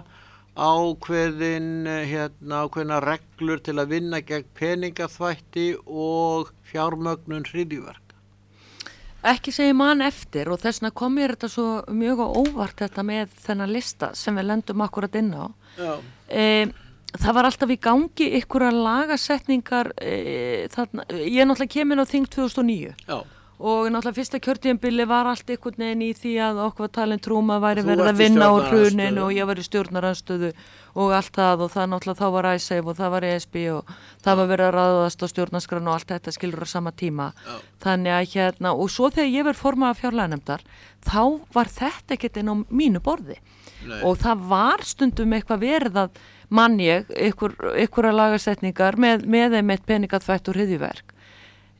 ákveðna reglur til að vinna gegn peningaþvætti og fjármögnun hryðjuverka? Ekki segi man eftir og þess vegna kom mér þetta svo mjög á óvart þetta með þennan lista sem við lendum akkurat inn á. Það var alltaf í gangi einhverjar lagasetningar þarna, ég náttúrulega kemur á þing 2009. Já. Og náttúrulega fyrsta kjörtímabili var allt einhvern veginn í því að okkur var talin trúma væri verið að vinna úr hruninu og ég var í stjórnarandstöðu og allt það og það náttúrulega þá var ISAFE og það var ESB og það var verið að ráðast á stjórnarskrán og allt þetta skilur á sama tíma. Já. Þannig að og svo þegar ég verið formaður fjárlaganefndar þá var þetta ekkert inn á mínu borði. Nei. Og það var stundum eitthvað verið að einhverja lagasetningar með einmitt peningaþvætti og hryðjuverk.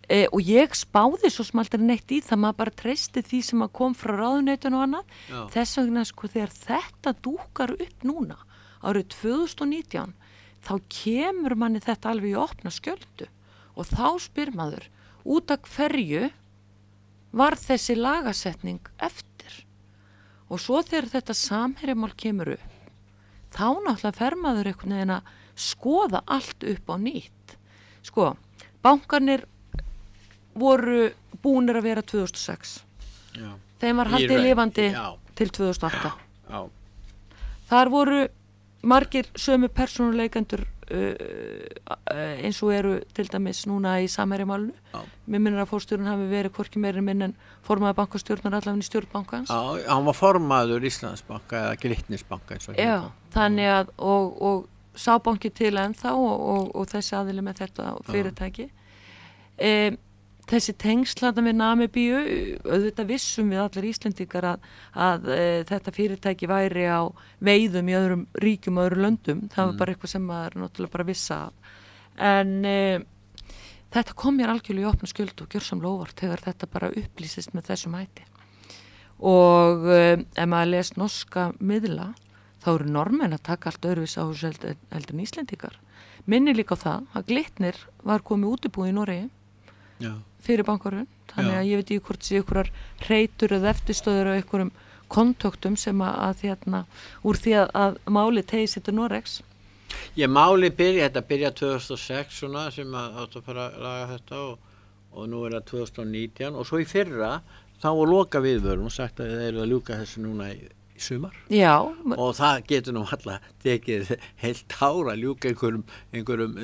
og ég spáði svo smaltir neitt í það, maður bara treysti því sem að kom frá ráðuneytun og annað. Þess vegna sko þegar þetta dúkar upp núna árið 2019 þá kemur manni þetta alveg í opna skjöldu og þá spyr maður út af hverju var þessi lagasetning eftir. Og svo þegar þetta samherjamál kemur upp þá náttúrulega fer maður einhvern veginn að skoða allt upp á nýtt. Sko, bankarnir voru búnir að vera 2006. Já. Þeim var haldið lifandi til 2008. Já. Þar voru margir sömu persónuleikendur eins og eru til dæmis núna í samherjamálinu. Mér minnir að fórstjórinn hafi verið hvorki meiri minn en formaður bankastjórnar allavega í stjórn bankans. Já, hann var formaður Íslandsbanka eða Glitnisbanka eins og hérna. Já, þannig að og sá banki til ennþá og þessi aðili með þetta fyrirtæki. Þessi tengslanda með Namibíu, auðvitað vissum við allir Íslendingar að þetta fyrirtæki væri á veiðum í öðrum ríkjum og öðrum löndum. Það var bara eitthvað sem maður náttúrulega bara vissa af. En þetta kom mér algjörlega í opna skjöldu og gjörsamlega óvart þegar þetta bara upplýsist með þessum hætti. Og ef maður les norska miðla, þá eru normenn að taka allt öðruvísi á þessu heldur en Íslendingar. Minni líka á það að Glitnir var komið útibúið í Noregi. Já. Fyrir bankarun, þannig að ég veit ekki hvort sé einhverjar hreytur eða eftirstöður á einhverjum kontöktum sem að úr því að máli tegis þetta Noregs. Máli byrja 2006 svona sem átt að fara að laga þetta og nú er það 2019 og svo í fyrra þá var loka viðvörum og sagt að þeir eru að ljúka þessu núna í sumar. Já. Og það getur nú alltaf tekið heilt ár að ljúka einhverjum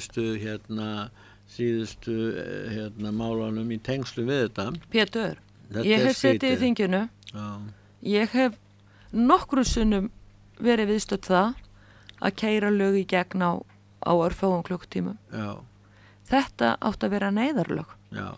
síðustu málunum í tengslu við þetta. Pétur, ég hef setið í þinginu. Já. Ég hef nokkru sinnum verið viðstödd það að keyra lög í gegn á örfáum klukkutímum. Já. Þetta átt að vera neyðarlög. Já.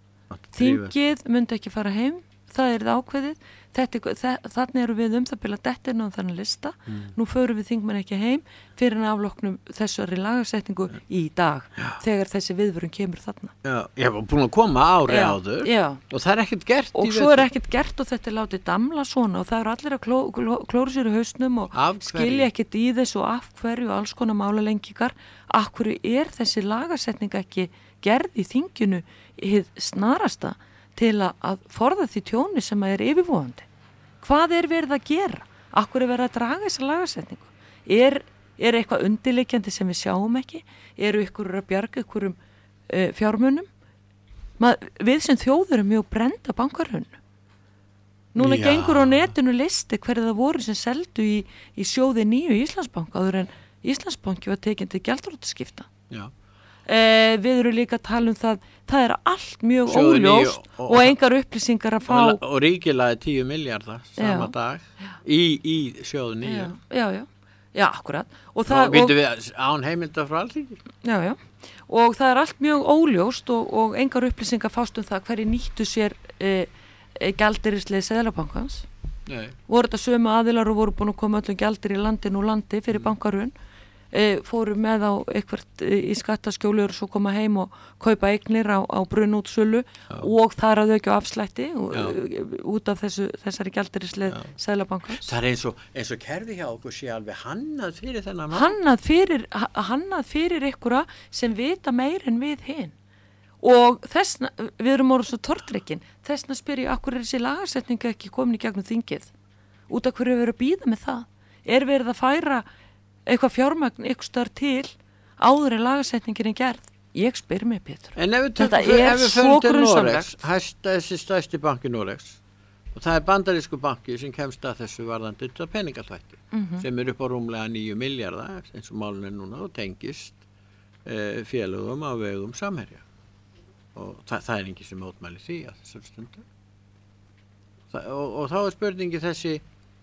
Þingið myndi ekki fara heim, það er ákveðið. Þannig eru við það bila dettina á þannig lista. Nú förum við þingmenn ekki heim fyrir en afloknum þessari lagasetningu í dag þegar þessi viðvörun kemur þarna. Já, ég var búin að koma ári áður og það er ekkert gert. Og svo er ekkert gert og þetta er látið damla svona og það eru allir að klóra sér í hausnum og skilja ekkert í þessu og af hverju og alls konar málalengingar. Af hverju er þessi lagasetning ekki gerð í þinginu hið snarasta til að forða því tjóni sem er yfirvofandi. Hvað er verið að gera? Akkur er verið að draga þessa lagasetningu? Er eitthvað undirliggjandi sem við sjáum ekki? Eru ykkur að bjarga ykkurum fjármunum? Við sem þjóður erum mjög brenda bankarhunnu. Núna gengur á netinu listi hverju það voru sem seldu í sjóði nýju Íslandsbanka áður en Íslandsbanki var tekinn til gjaldþrotaskipta. Já. Við erum líka að tala það er allt mjög óljóst og engar upplýsingar að fá og ríkilaði 10 milljarða sama dag í sjóðu nýju. Já, akkurat. Og býtum við án heimilda frá Alþingi. Já. Og það er allt mjög óljóst og engar upplýsingar fást það hverju nýttu sér gjaldeyrisleið Seðlabankans. Nei. Voru þetta sömu aðilar og voru búin að koma öllum gjaldir í landinu og landi fyrir bankarun. Fóru með á eitthvað í skattaskjólu og svo koma heim og kaupa eignir á brunnútsölu og þar að auka afslætti út af þessari gjaldeyrisleið Seðlabankans. Það er eins og kerfi hjá okkur sé alveg hannað fyrir þennan hannað fyrir einhverja sem vita meir en við hinn. Og þessna, við erum orðið svo tortryggin, þessna spyr ég, akkur er þessi lagasetninga ekki komin í gegnum þingið? Út af hverju er verið að býða með það? Er verið að færa eitthvað fjármagn ykkur starf til áður en lagasetningin er gerð? Ég spyr mig, Pétur. En ef við förum til Noregs, þessi stærsti banki Noregs, og það er bandarísku banki sem kemst að þessu varðandi til peningaþvætti, sem er upp á rúmlega 9 milljarða, eins og málun er núna, og tengist félögum á vegum Samherja. Og það er engin sem mótmæli því að þessar stundu. Og þá er spurningi þessi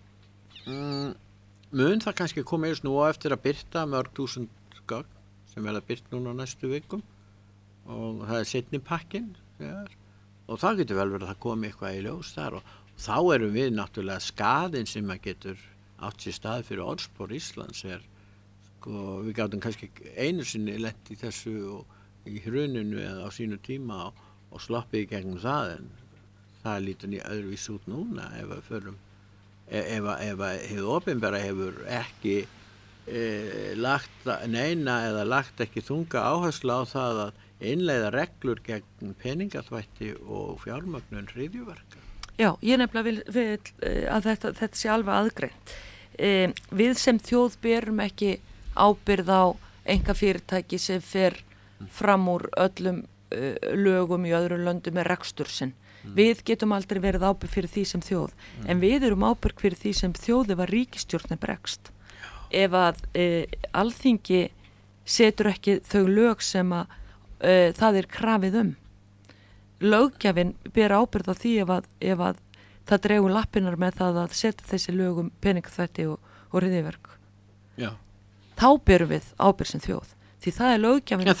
mun það kannski koma eins nú eftir að byrta mörg 1000 gögn sem verða byrt núna á næstu vikum og það er seinni pakkinn og það getur vel verið að það komi eitthvað í ljós þar og þá erum við náttúrulega skaðinn sem að getur átt sér stað fyrir orðspor Íslands við gátum kannski einu sinni lent í þessu og í hruninu eða á sínu tíma og sloppið í gegnum það, en það lítur öðruvís út núna ef við förum, ef hið opinbera hefur ekki lagt neina eða lagt ekki þunga áherslu á það að innleiða reglur gegn peningaþvætti og fjármögnun hryðjuverka. Já, ég nefnilega vil að þetta sé alveg aðgreint. Við sem þjóð berum ekki ábyrgð á einkafyrirtæki sem fer fram úr öllum lögum í öðrum löndum með rekstur sinn. Við getum aldrei verið ábyrg fyrir því sem þjóð, en við erum ábyrg fyrir því sem þjóði var ríkisstjórnin bregst. Ef að Alþingi setur ekki þau lög sem að það krafið löggjafinn ber ábyrgð á því ef að það dregur lappirnar með það að setja þessi lög peningaþvætti og hryðjuverk. Já. Þá berum við ábyrgð sem þjóð, því það löggjafinn.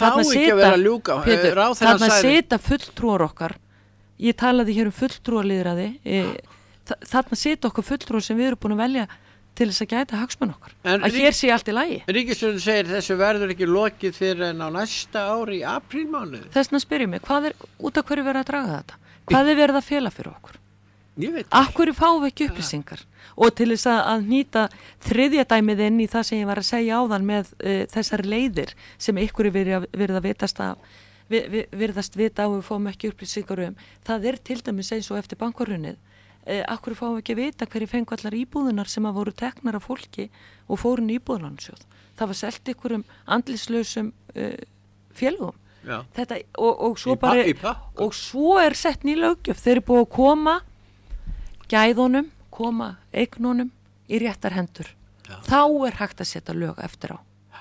Þarna setja fulltrúar okkar. Ég talaði hér fulltrúarlýðræði. Þarna setja okkar fulltrúar sem við erum búin að velja til þess að gæta hagsmunum okkar. Að hér sé allt í lagi. Ríkisstjórnin segir þessu verður ekki lokið fyrir en á næsta ári í aprílmánuði. Þessna spyrjum mig, út af hverju verið að draga þetta? Hvað verið að fela fyrir okkur? Ég veit. Af hverju fáum við ekki upplýsingar? Og til þess að nýta þriðja dæmið inn í það sem ég var að segja áðan með þessar leiðir sem ykkur verið að virðast vita og við fáum ekki upplýsingar það til dæmis eins og eftir bankahrunið. Akkur fáum við ekki að vita hverju fengu allar íbúðunar sem að voru teknar af fólki og fóru í íbúðunarsjóð. Það var selt ykkurum andlislausum félögum. Þetta, og svo og svo sett ný löggjöf. Þeir eru búið að koma gæðunum, koma eignunum í réttar hendur. Þá hægt að setja lög eftir á.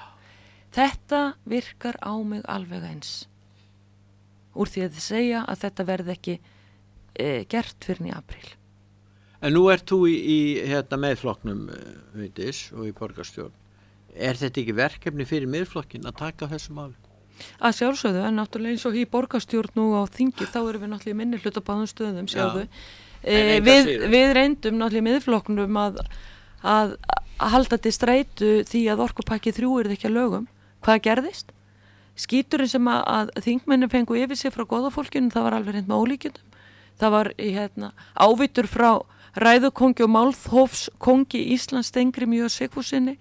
Þetta virkar á mig alveg eins. Úr því að þið segja að þetta verði ekki gert fyrir í apríl. En nú ert þú í meðflokknum Vigdís og í borgarstjórn. Þetta ekki verkefni fyrir miðflokkin að taka þessu máli? Að sjálfsögðu, en náttúrulega eins og í borgarstjórn og á þingi, þá erum við náttúrulega í minni hluta báðum stöðum, sjáðu. Við reyndum náttúrulega í miðflokknum að halda til streitu því að orkupakki 3 ekki að lögum. Hvað gerðist? Skíturinn sem að þingmennin fengu yfir sig frá góðafólkinu, það var alveg reynd með ólíkjöndum. Það var ávítur frá ræðukongi og málþófskongi Íslands Steingrími J. Sigfússyni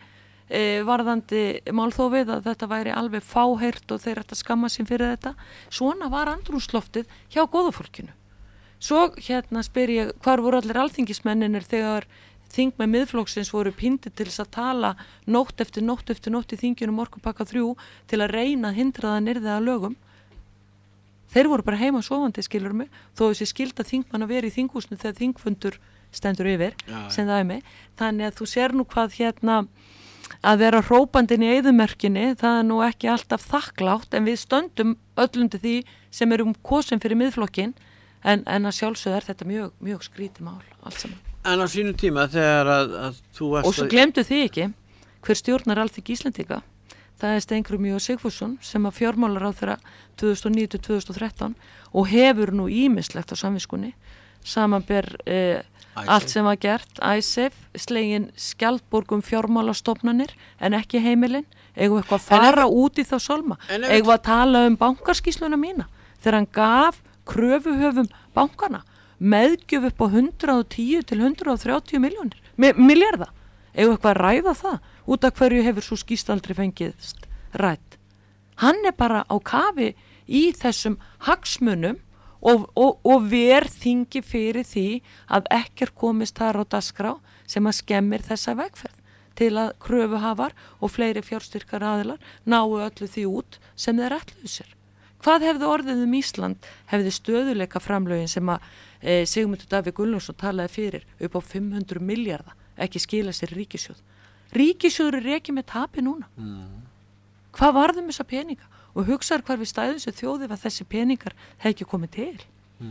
varðandi málþófið að þetta væri alveg fáheyrt og þeir ættu að skamma sín fyrir þetta. Svona var andrúmsloftið hjá góðafólkinu. Svo spyr ég, hvar voru allir alþingismenninir þegar þingmenn miðflokksins voru píndir til þess að tala nótt eftir nótt í þinginu orkupakka 3 til að reyna að hindra það nyrðið að lögum. Þeir voru bara heima sofandi, skilur mig, þó þessi skilda þingmann að vera í þinghúsinu þegar þingfundur stendur yfir, sem dæmi. Þannig að þú sér nú hvað að vera hrópandinn í eyðumerkinni, það nú ekki alltaf þakklátt, en við stöndum öllundi því sem erum kosin fyrir miðflokkin, en að sjálfsögðu þetta mjög, mjög skrítið mál, allt saman. En á sínum tíma þegar að þú varst... Og svo glemdu því ekki, hver stjórnar Alþingi Íslendinga? Það Steingrímur J. Sigfússon sem að fjármálaráðherra 2009-2013 og hefur nú ýmislegt á samviskunni, samanber allt sem var gert, ISEF, slegin skjaldborgum fjármálastofnanir en ekki heimilin, eigum við eitthvað að fara út í þá sólma, eigum við að tala bankarskýrsluna mína, þegar hann gaf kröfuhöfum bankana meðgjöf upp á 110 til 130 milljarða, eigum við eitthvað að ræða það, út af hverju hefur svo skýrstaldri fengið rætt. Hann bara á kafi í þessum hagsmunum og verðingi fyrir því að ekkert komist þar á dagskrá sem að skemmir þessa vegferð til að kröfuhafar og fleiri fjárstyrkar aðilar náu öllu því út sem þeir ætluðu sér. Hvað hefði orðið Ísland hefði stöðuleika framlögin sem að Sigmundur Davíð Gunnlaugsson talaði fyrir upp á 500 milljarða ekki skila sér ríkissjóð. Ríkissjóður ekki með tapi núna. Hvað varðum þessa peninga? Og hugsaður hvar við stæðum sem þjóði að þessi peningar hefði ekki komið til.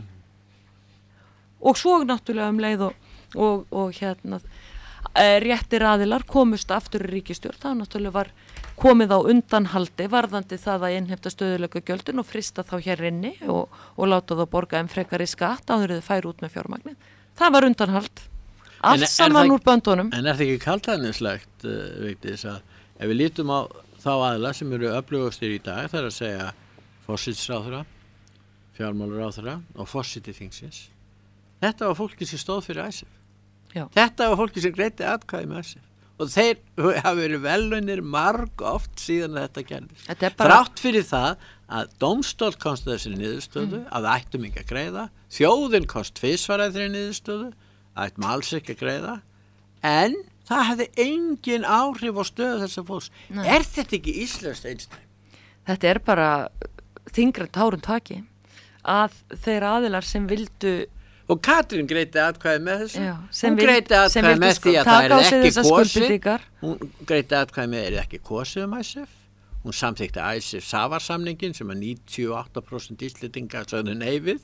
Og svo náttúrulega leið og réttir aðilar komust aftur í ríkisstjórn. Það náttúrulega var komið á undanhaldi varðandi það að innheimta stöðuleika gjöldin og frista þá hér inni og láta þá borga frekari skatt áður þau færu út með fjármagnin. Það var undanhald. Allt saman úr böndunum. En þetta ekki kaldhæðnislegt, Vigdís, að ef við lítum á þá aðila sem eru öflugastir í dag, það að segja forsætisráðherra, fjármálaráðherra og forseti þingsins. Þetta var fólki sem stóð fyrir ISIF. Já. Þetta var fólki sem greiddi atkvæði með ISIF. Og þeir hafa verið velunir marg oft síðan að þetta gerðist. Þetta er bara... Þrátt fyrir það að dómstól komst þessari niðurstöðu, að það ættum ekki að greiða, þjóðin komst tvisvar þeirri niðurstöðu, ættum alls ekki að greiða, en það hefði engin áhrif á stöðu þessar fólks. Nei. Er þetta ekki íslenskt einstæð? Þetta er bara þyngra tárum taki að þeir aðilar sem vildu... Og Katrín greiddi atkvæði með þessu. Já, hún greiddi atkvæði með því að það er ekki kosið. Hún greiddi atkvæði með því að ekki kosið ISIF. Hún samþykti ISIF Savar-samningin sem að 98% Íslendinga sögðu nei við.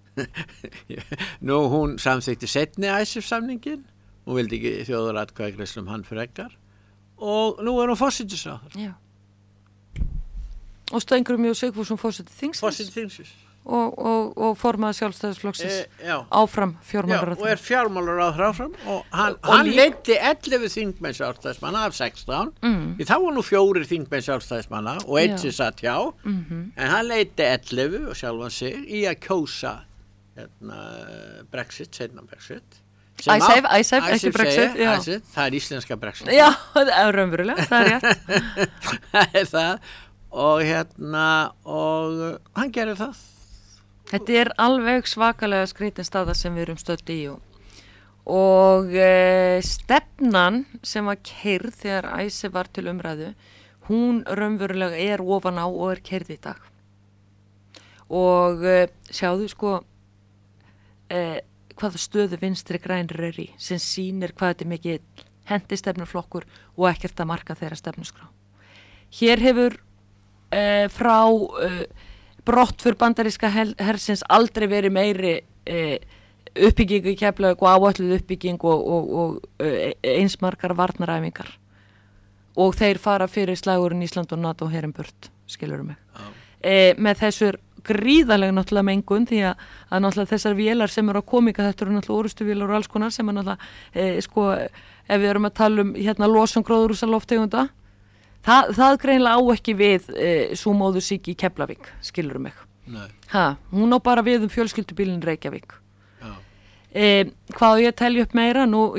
Nú hún samþykti seinni ISIF-samningin. Hún vildi ekki þjóðaratkvæðagreiðslu hann frekar. Og nú hún forsætisráðherra. Já. Og Steingrímur J. Sigfússon forseti þingsins. Forseti þingsins. Og formaður Sjálfstæðisflokksins áfram fjármálaráðherra. Og er fjármálaráðherra áfram og hann leiddi 11 þingmenn Sjálfstæðismanna af 16. Þá var nú 4 þingmenn Sjálfstæðismanna og einn sem satt hjá, en hann leiddi 11 og sjálfan sig í að kjósa Brexit, seinna Brexit. ISAF, ekki Brexit. ISAF, það er íslenska Brexit. Já, það er raunverulega, það er rétt. Það er það og hann gerir það. Þetta er alveg svakalega skrítin staða sem við erum stödd í og stefnan sem var keyrð þegar ISAF var til umræðu, hún raunverulega er ofan á og er keyrð í dag. Og sjáðu sko hvaða stöðu vinstri grænir er í sem sýnir hvað þetta er mikið hendistefnuflokkur og ekkert að marka þeirra stefnuskrá. Hér hefur frá brottför bandaríska hersins aldrei verið meiri uppbyggingu í Keflavík og áætluð uppbygging og einsmarkar varnaræfingar og þeir fara fyrir slagurinn Ísland og NATO herin burt, skilurum mig. Með þessur gríðarlega náttúrulega mengun því að náttúrulega þessar vélar sem eru að komika, þetta eru náttúrulega orustuvélar og alls konar sem er náttúrulega sko ef við erum að tala um losun gróðurhúsalofttegunda það greinlega á ekki við sú móðursýki í Keflavík, skilur mig. Nei. Hún á bara við fjölskyldubílinn Reykjavík. Hvað ég telja upp meira nú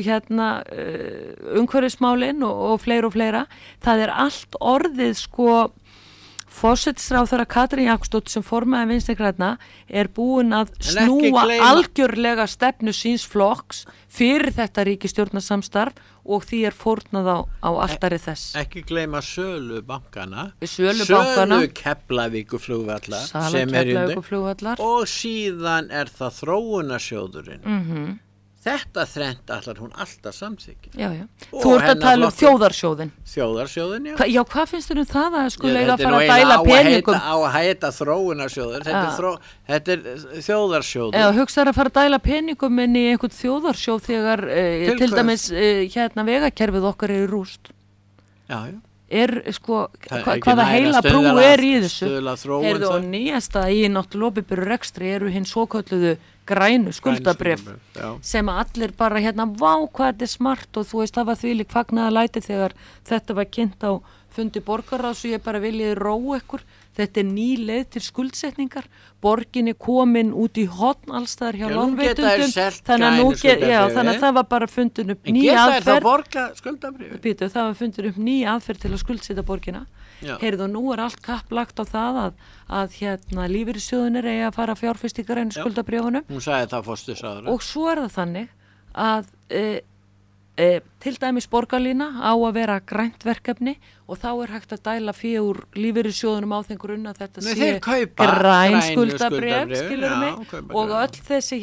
umhverfismálin og fleira. Það er allt orðið sko forsætisráðherra Katrín Jakobsdóttir sem formaði Vinstri grænna er búin að snúa algjörlega stefnu síns flokks fyrir þetta ríkisstjórnarsamstarf og því er fórnað á altari þess. Ekki gleyma sölu bankana, sölu Keflavíkurflugvallar sem er undir og síðan er það þróunarsjóðurinn. Þetta þrennt allar hún alltaf samþykja. Já. Þú ert að tala um þjóðarsjóðin. Þjóðarsjóðin, já. Já, hvað finnst þér um það að eiga að fara að dæla peningum? Á að heita þróunarsjóður. Þetta er þjóðarsjóður. Já, hugsaður að fara að dæla peningum inn í einhvern þjóðarsjóð þegar til dæmis vegakerfið okkar er í rúst. Já. Sko, hvaða heila brú er í þessu? Heyrðu og nýjasta í náttúrulega opinberu rekstri eru hinn svokölluðu grænu skuldabrif sem allir bara vá hvað þetta er smart og þú veist það var þvílík fagnaðarlæti þegar þetta var kynnt á fundi borgarráðs og ég bara viljiði róa ykkur. Þetta er ný leið til skuldsetningar, borgin er komin út í hotn allstaðar hjá lánveitundum, þannig að það var bara fundin upp ný aðferð. En geta það borga skuldabrif? Það var fundin upp ný aðferð til að skuldseta borgina. Heyrðu, nú er allt kapp lagt á það að lífeyrissjóðunir eigi að fara fjárfestingar einu skuldabrifunum. Hún sagði það forsætisráðherra. Og svo er það þannig að til dæmis borgarlína á að vera grænt verkefni og þá er hægt að dæla fyrir úr lífeyrissjóðunum á þeim grunn að þetta sé græn skuldabrif, skilur mig, og öll þessi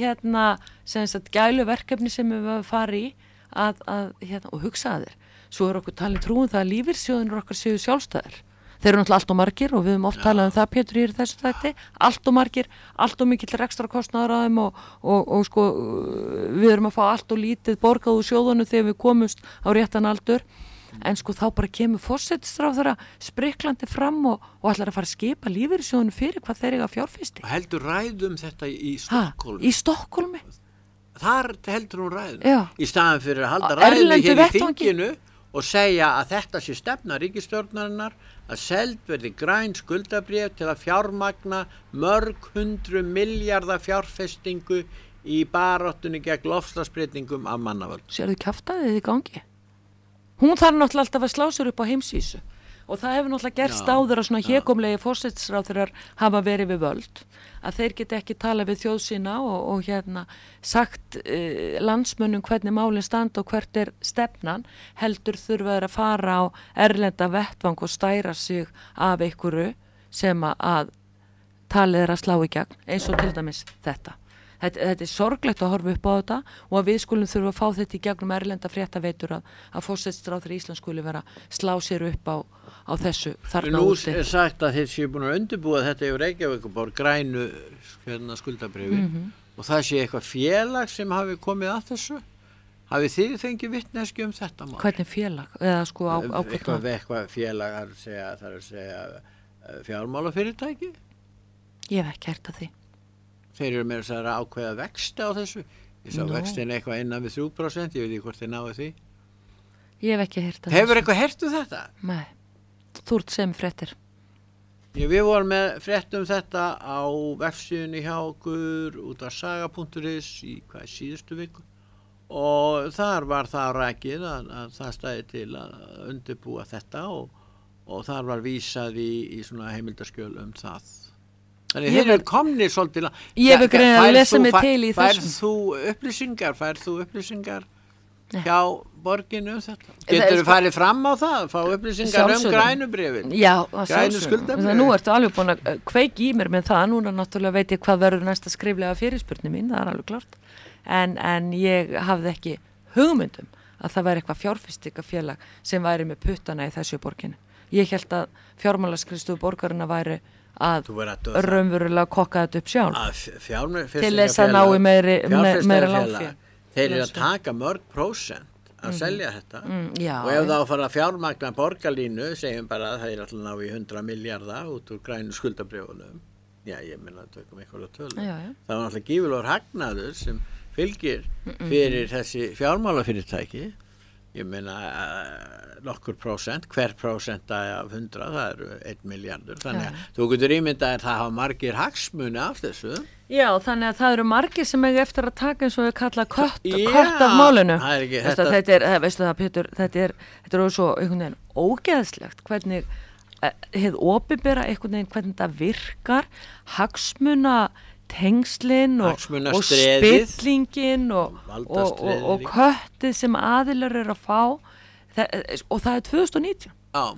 gælu verkefni sem við fara í og hugsa að þér. Svo er okkur talið trúin það að lífeyrissjóðunir okkar séu sjálfstæðir. Þeir eru náttúrulega allt og margir og við höfum oft talað um það, Pétur, í þessu þætti, allt og margir, allt og mikill ekstra kostnaður á þeim og sko við erum að fá allt og lítið borgað úr sjóðunum þegar við komumst á réttan aldur, en sko þá bara kemur forsætisráðherra spriklandi fram og ætlar að fara að skipa lífeyrissjóðunum fyrir hvað þeir eiga fjárfesti. Heldur ræðum þetta í Stokkhólmi? Í Stokkhólmi? Þar heldur hún ræðum. Já. Í staðan fyrir að halda ræðum hér í þinginu og segja að þetta sé stefna ríkisstjórnarinnar að seld verði græn skuldabréf til að fjármagna mörg 100 milljarða fjárfestingu í baráttunni gegn loftslagsbreytingum af mannavöld. Sérðu kjaftaðið í gangi? Hún þarf náttúrulega alltaf að slá sér upp á heimsvísu og það hefur náttúrulega gerst áður að svona hégumlegi forsætisráðherrar hafa verið við völd að þeir geti ekki tala við þjóð sína og sagt landsmönnum hvernig málinn standa og hvert er stefnan, heldur þurfa þeir að fara á erlenda vettvang og stæra sig af einhverju sem að talið er að slá í gegn, eins og til dæmis þetta. Þetta er sorglegt að horfa upp á þetta og að við skulum þurfa að fá þetta í gegnum erlenda fréttaveitur að forsætisráðherra Íslands skuli vera slá sér upp á þessu þarna úti. Nú er sagt að þeir séu búin að undirbúa þetta yfir Reykjavíkurborg grænu skuldabrifi og það sé eitthvað félag sem hafi komið að þessu. Hafið þið fengið vitneski þetta mál? Hvernig félag? Eða sko eitthvað félag það er að segja fjármálafyrirtæki? Ég hef ekki heyrt af því. Þeir eru með þess að ákveða vexti á þessu. Ég sá vextin eitthvað innan við 3%, ég veit ekki hvort þið náðu því. Ég hef ekki heyrt af þessu. Hefur eitthvað heyrt þetta? Nei, þú ert sem fréttir. Við vorum með fréttum þetta á vefsíðunni hjá okkur út af saga.is í síðustu viku og þar var það rakið að það stæði til að undirbúa þetta og þar var vísað í svona heimildaskjöl það. Þannig þeir eru komnir svolítið Ég hef greið að lesa mig til í þessum. Færð þú upplýsingar hjá borginu þetta? Getur þú farið fram á það, fá upplýsingar grænubrifin? Já, grænu skuldabrifin? Nú ertu alveg búin að kveiki í mér með það, núna náttúrulega veit ég hvað verður næsta skriflega fyrirspurni mín, það er alveg klart. En ég hafði ekki hugmyndum að það væri eitthvað fjárfestingafélag sem væri með puttana í þessu borginu. Ég held að fjármálaskrifstofu borgarina væri að raunverulega kokka þetta upp sjálf til þess að nái meira lágfé. Þeir eru að taka mörg prósent að selja þetta og ef það fara að fjármagna borgarlínu, segjum bara að það er alltaf ná í 100 milljarða út úr grænu skuldabrifunum, ég minna að tökum einhverja tölu, það var alltaf gífurlegur hagnaður sem fylgir fyrir þessi fjármálafyrirtæki. Ég meina nokkur prósent, hver prósent af 100, það eru 1 milljardur. Þannig að þú getur ímyndað að það hafa margir hagsmuni af þessu. Já, þannig að það eru margir sem eiga eftir að taka eins og við kalla kött af málinu. Veistu það, Pétur, þetta er svo einhvern veginn ógeðslegt hvernig hið opinbera einhvern veginn hvernig þetta virkar, hagsmuna tengslin og spillingin og köttið sem aðilar eru að fá og það er 2019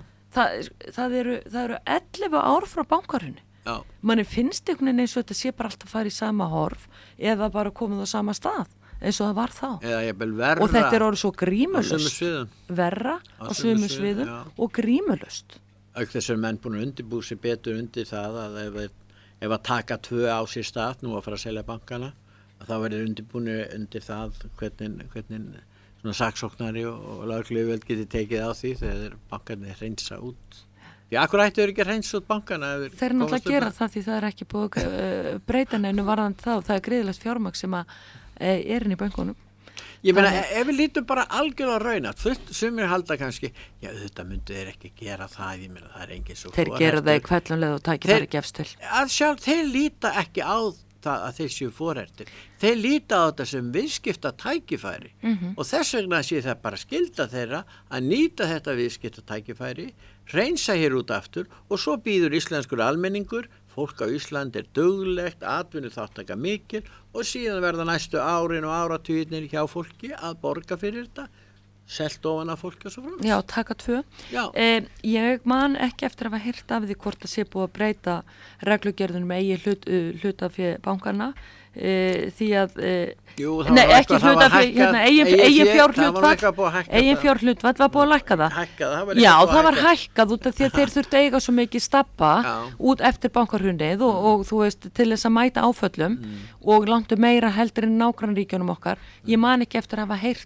það eru 11 ár frá bankarunni manni finnst einhvern veginn eins og þetta sé bara alltaf að fara í sama horf eða bara komið á sama stað eins og það var þá verra, og þetta er orðið svo grímulust verra á sömu sviðum og grímulust auk þessar menn búin að undirbúa sig betur undir það að ef að taka 2 á sér stað nú að fara að selja bankana að það verður undirbúinu undir það hvernig svona saksóknari og lögregluyfirvöld geti tekið á því þegar bankarnir hreinsa út. Því akkur ættu þeir ekki að hreinsa út bankana? Þeir náttúrulega gera það því það er ekki búið breyta neinu varðandi þá. Það er gríðilegt fjármagn sem er inn í bönkunum. Ég meina, ef við lítum bara algjörlega raunat, sumir halda kannski, já, þetta myndu þeir ekki gera það, ég meina, það er engin svo þeir gera það í hvellumleið og tækir það ekki efst til. Að sjálf, þeir líta ekki á það að þeir séu forhertir. Þeir líta á þetta sem viðskipta tækifæri og þess vegna sé það bara skylda þeirra að nýta þetta viðskipta tækifæri, hreinsa hér út aftur og svo býður íslenskur almenningur, fólk á Íslandi er duglegt, atvinnu þáttaka mikil og síðan verða næstu árin og áratugirnir hjá fólki að borga fyrir þetta, selt ofan af fólki og svo frá. Já, taka 2. Ég man ekki eftir að hafa heyrt af því hvort það sé búið að breyta reglugerðunum eigi hlutafé bankarna því að ekki hlutafé eigin fjárhlutfall var búið að lækka það. Já, það var hækkað út af því að þeir þurftu eiga svo mikið stabba út eftir bankarhrunnið og þú veist til þess að mæta áföllum og langt meira heldur en nágrannaríkjunum okkar. Ég man ekki eftir að hafa heyrt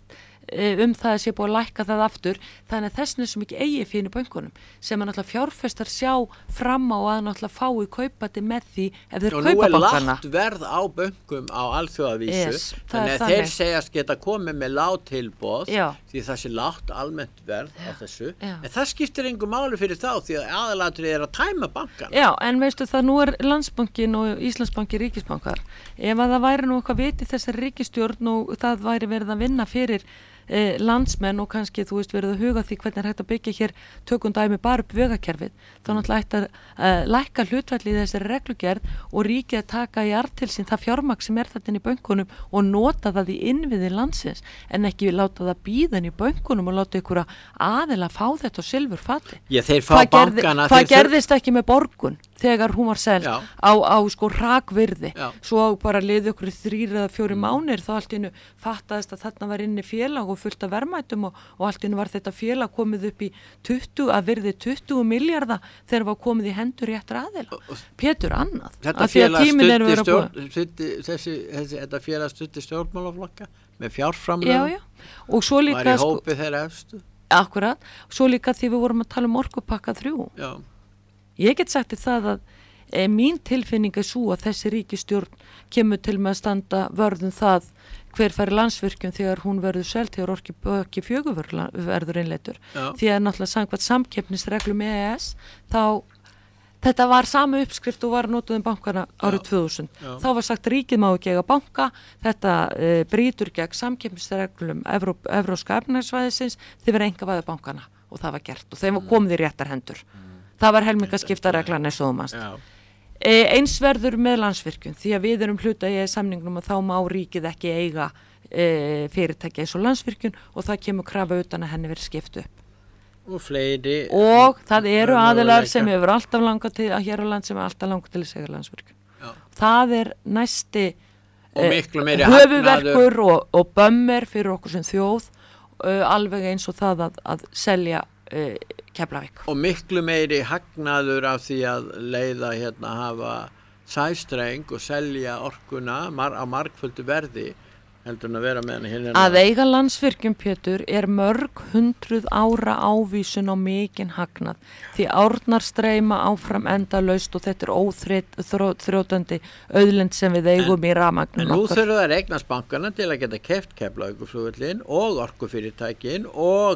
það að sé búið að lækka það aftur, þannig að þessna sem ekki eigi fyrir bönkunum, sem að náttúrulega fjárfestar sjá fram á að náttúrulega fái kaupandi með því ef þeir kaupa bankana. Og nú lágt verð á bönkum á alþjóðavísu, þannig að þeir segjast geta komið með lágtilboð, því það sé lágt almennt verð á þessu, en það skiptir engu máli fyrir þá, því að aðalatrið að tæma bankana. Já, en veistu það, nú Landsbankinn og Íslandsbanki ríkisbankar, ef að það væri nú eitthvað viti þessari ríkisstjórn og það væri verið að vinna fyrir landsmenn og kannski þú veist verið að huga því hvernig er hægt að byggja hér tökum dæmi bara upp vegakerfið, þá náttúrulega ætti að lækka hlutfalli í þessari reglugerð og ríkið að taka í arð til sín það fjármagn sem þarna í bönkunum og nota það í innviði landsins en ekki láta það bíðan í bönkunum og láta ykkur aðila fá þetta á silfurfati. Hvað gerðist ekki með Borgun þegar hún var seld á sko rakvirði, svo bara liði okkur 3 eða 4 mánuðir þá allt í einu fattaðist að þarna var inni félag og fullt af verðmætum og allt í einu var þetta félag komið upp í 20 milljarða þegar var komið í hendur réttra aðila. Pétur annað. Þetta félag stutti stjórnmálaflokka með fjárframlögum. Já. Og svo líka var í hópi þeirra efstu. Akkurat. Svo líka því við vorum að tala orkupakka 3. Já. Ég get sagt það að mín tilfinning svo að þessi ríkisstjórn kemur til með að standa vörðum það hver færi Landsvirkjun þegar hún verður selt þegar orkupakki 4 verður innleiddur. Því að náttúrulega samkvæmt samkeppnisreglum EES þá þetta var sama uppskrift og var notað bankana árið 2000. Þá var sagt ríkið má ekki eiga banka, þetta brýtur gegn samkeppnisreglum Evrópska efnahagssvæðisins, þið verða einkavæða bankana og það var gert og þeim var komið í réttar hendur. Það var helmingaskiptareglan eins og þú manst. Eins verður með Landsvirkjun því að við erum hluta í samningnum og þá má ríkið ekki eiga fyrirtæki eins og Landsvirkjun og það kemur krafa utan að henni verið skipt upp. Og fleiri. Og það eru aðilar sem hefur alltaf langað til að hér á land sem er alltaf langað til að segja Landsvirkjun. Það er næsti höfuverkur og bömmir fyrir okkur sem þjóð alveg eins og það að selja Keflavík. Og miklu meiri hagnaður af því að leiða hafa sæstreng og selja orkuna á margföldu verði heldur en að vera með henni Að eiga Landsvirkjun, Pétur, er mörg 100 ára ávísun á mikinn hagnað því árnar streyma áfram endalaust og þetta er óþrjótandi auðlind sem við eigum í rafmagninu okkar. En nú þurfa það eignast til að geta keypt Keflavíkurflugvöllinn og orkufyrirtækin og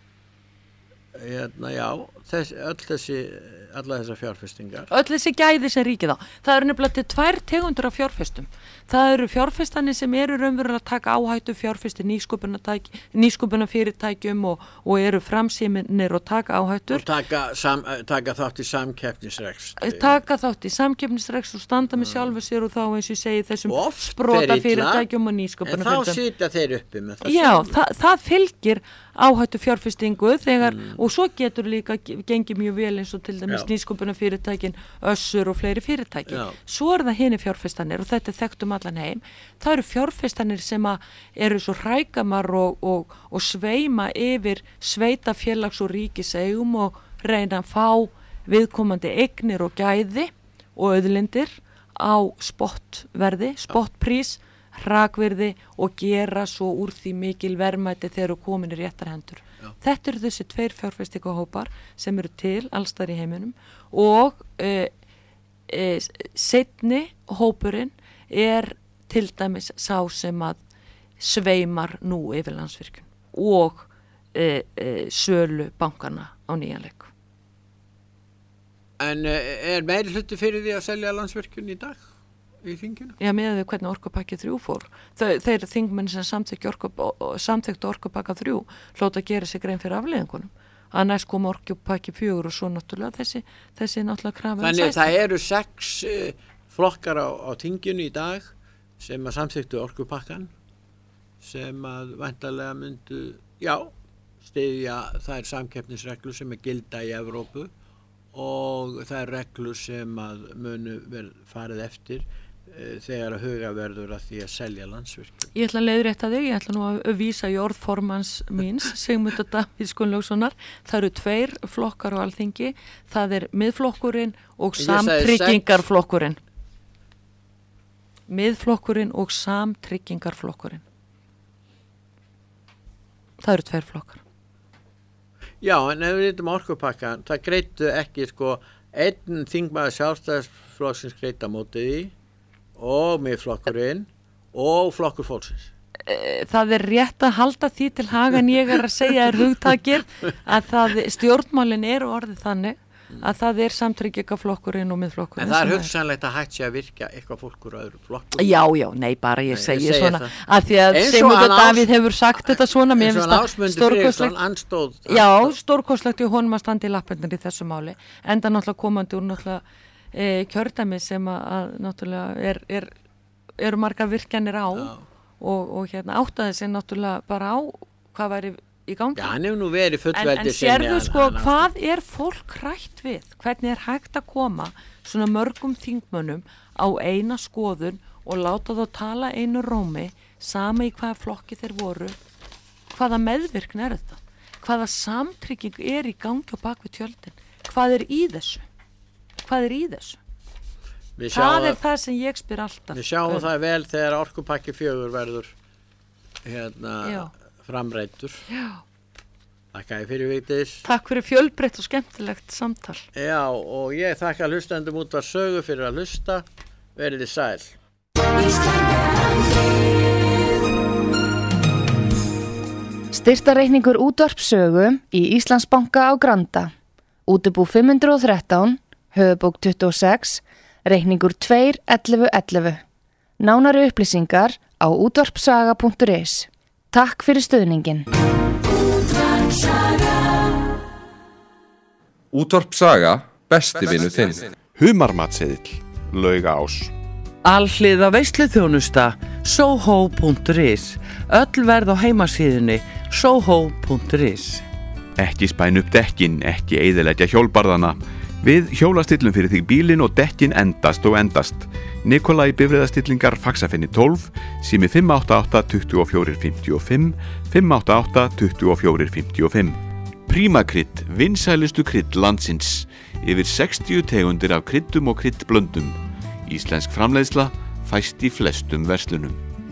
allar þessar fjárfestingar. Öll þessi gæði sem ríkið á. Það eru nefnilega til 2 tegundur af fjárfestum. Það eru fjárfestanir sem eru raunverulega að taka áhættu fjárfesti nýsköpunarfyrirtækjum og eru framsýminir og taka áhættur. Og taka þátt í samkeppnisrekstri. Taka þátt í samkeppnisrekstri og standa með sjálfu sér og þá eins og ég segi þessum sprotafyrirtækjum og nýsköpunarfyrirtækjum. En þá sitja þeir uppi með það. Já, það fylgir áhættu fjárfestingu þegar, og svo getur líka gengið mjög vel eins og til dæmis nýsköpunarfyrirtækin, Össur og fleiri fyrirtæki. Svo er það hinir fjárfestanir og þetta er þekkt allan heim. Það eru fjárfestanir sem eru svo hrækamar og sveima yfir sveitafélags og ríkiseigum og reyna að fá viðkomandi eignir og gæði og auðlindir á spottverði, spottprís, hrakvirði og gera svo úr því mikil verðmæti þegar þú komin í réttar hendur. Þetta eru þessi 2 fjárfestingahópar sem eru til allstar í heiminum og seinni hópurinn er til dæmis sá sem að sveimar nú yfir Landsvirkjun og sölu bankana á nýjanleik. En er meiri hluti fyrir því að selja Landsvirkjun í dag í þinginu? Já, með hvernig orkupakki 3 fór. Þeir þingmenn sem samþyktu orkupakka 3 hlóta að gera sig grein fyrir afleiðingunum. Að næst kom orkupakki 4 og svo náttúrulega þessi náttúrulega krafa. Þannig það eru 6 flokkar á þinginu í dag sem að samþyktu orkupakkan sem að væntanlega myndu styðja þær samkeppnisreglur sem er gilda í Evrópu og þær reglur sem að munu farið eftir þegar að huga verður að því að selja Landsvirkjun. Ég ætla að leiðrétta þig, ég ætla nú að vísa í orðformans míns, Sigmundur Davíðs Gunnlaugssonar. Það eru 2 flokkar á Alþingi, það er Miðflokkurinn og Samtryggingarflokkurinn. Miðflokkurinn og Samtryggingarflokkurinn. það eru 2 flokkar. Já, en ef við lítum orkupakkan, það greiddu ekki einn þingmaður Sjálfstæðisflokksins greiddi á móti því og Miðflokkurinn og Flokkur fólksins. Það er rétt að halda því til haga en ég að segja hugtakið að stjórnmálin eru orðið þannig að það er samtryggingaflokkurinn og Miðflokkurinn. En það er hugsanlegt að hægt sé að virka eitthvað fólk úr öðrum flokkum. Já, nei, bara ég segi svona að því að Sigmundur Davíð hefur sagt þetta svona, mér finnst það stórkostlegt. Já, stórkostlegt í honum að standa í lappirnar í þessu máli, enda náttúrulega komandi úr náttúrulega kjördæmi sem að náttúrulega eru margar virkjanir á og áttaði sig náttúrulega bara á hvað væri í gangi. Já, hann hefur nú verið fullveldi en sérðu hvað er fólk hrætt við? Hvernig er hægt að koma svona mörgum þingmönnum á eina skoðun og láta þá tala einu rómi sama í hvaða flokki þeir voru? Hvaða meðvirkni er þetta? Hvaða samtrygging er í gangi á bak við tjöldin? Hvað er í þessu? Það er það sem ég spyr alltaf. Við sjáum það vel þegar orkupakki 4 verður framreiddur. Já. Þakka fyrir Vigdís. Takk fyrir fjölbreytt og skemmtilegt samtal. Já, og ég þakka hlustendum Útvarp Sögu fyrir að hlusta. Verið þið sæl. Styrktarreikningur Útvarp Sögu í Íslandsbanka á Granda. Útibú 513, höfubók 26, reikningur 21111. Nánari upplýsingar á útvarpsaga.is. Takk fyrir stuðningin. Útvarp Saga, besti vinur þinn. Humarmatseðill, Laugaás. Alhliða veisluþjónusta, soho.is. Öll verð á heimasíðunni, soho.is. Ekki spæn upp dekkin, ekki eyðileggja hjólbarðana. Við hjólastillum fyrir þig bílinn og dekkin endast og endast. Nikolai bifreiðastillingar Faxafenni 12, sími 588 24 55, 588 24 55. Prímakrydd, vinsælustu krydd landsins. Yfir 60 tegundir af kryddum og kryddblöndum. Íslensk framleiðsla fæst í flestum verslunum.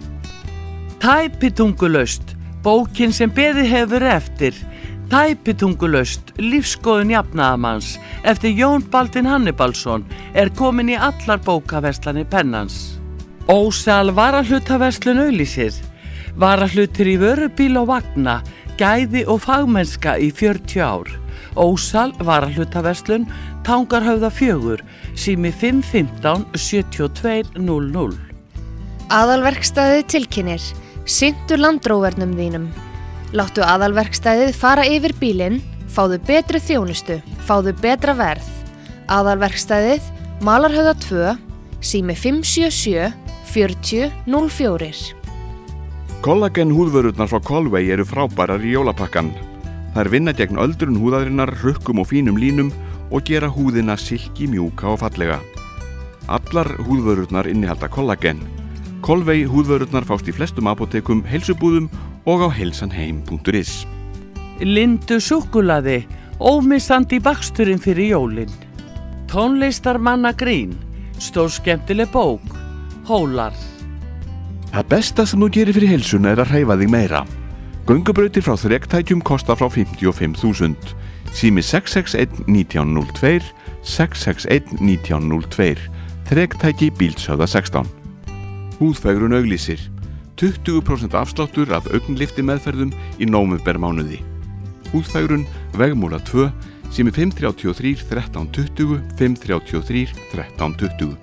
Tæpitungulaust, bókin sem beðið hefur eftir. Tæpitungulaust, lífskoðun jafnaðamanns eftir Jón Baldvin Hannibalsson er komin í allar bókaverslanir pennans. Ósal varahlutaverslun auglýsir. Varahlutir í vörubíl og vagna, gæði og fagmennska í 40 ár. Ósal varahlutaverslun, Tangarhöfða 4, sími 515 7200. Aðalverkstæðið tilkynnir. Sinntu landróvernum þínum. Láttu aðalverkstæðið fara yfir bílinn, fáðu betri þjónustu, fáðu betra verð. Aðalverkstæðið, Malarhöfða 2, sími 577 40 04. Kollagen húðvörurnar frá Colvey eru frábærar í jólapakkan. Þær vinna gegn öldrun húðarinnar, rukkum og fínum línum og gera húðina silki, mjúka og fallega. Allar húðvörurnar innihalda kollagen. Colvey húðvörurnar fást í flestum apótekum, heilsubúðum og á heilsanheim.is. Lindu súkkulaði, ómissandi baksturinn fyrir jólin. Tónlistarmanna grín, stór skemmtileg bók, Hólar. Það besta sem þú gerir fyrir heilsuna er að hreyfa þig meira. Göngubrautir frá þrektækjum kosta frá 55.000. Sími 661 1902, 661 1902. Þrektæki Bíldshöfða 16. Húðfegrun auglýsir. 20% afsláttur af augnlifti meðferðum í nóvembermánuði. Húðfegrun, Vegmúla 2, sími 533 1320, 533 1320.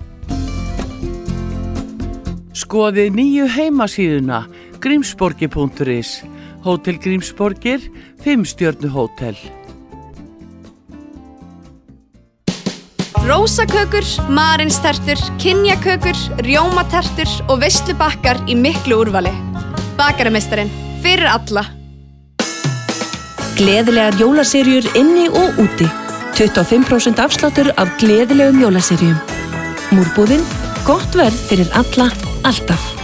Skoðið nýju heimasíðuna grímsborgir.is. Hótel Grímsborgir, 5-stjörnu hótel. Rósakökur, marinstertur, kynjakökur, rjómatertur og veislubakkar í miklu úrvali. Bakarameistarinn, fyrir alla. Gleðilegar jólaseríur inni og úti. 25% afsláttur af gleðilegum jólaseríum. Múrbúðin, gott verð fyrir alla, alltaf.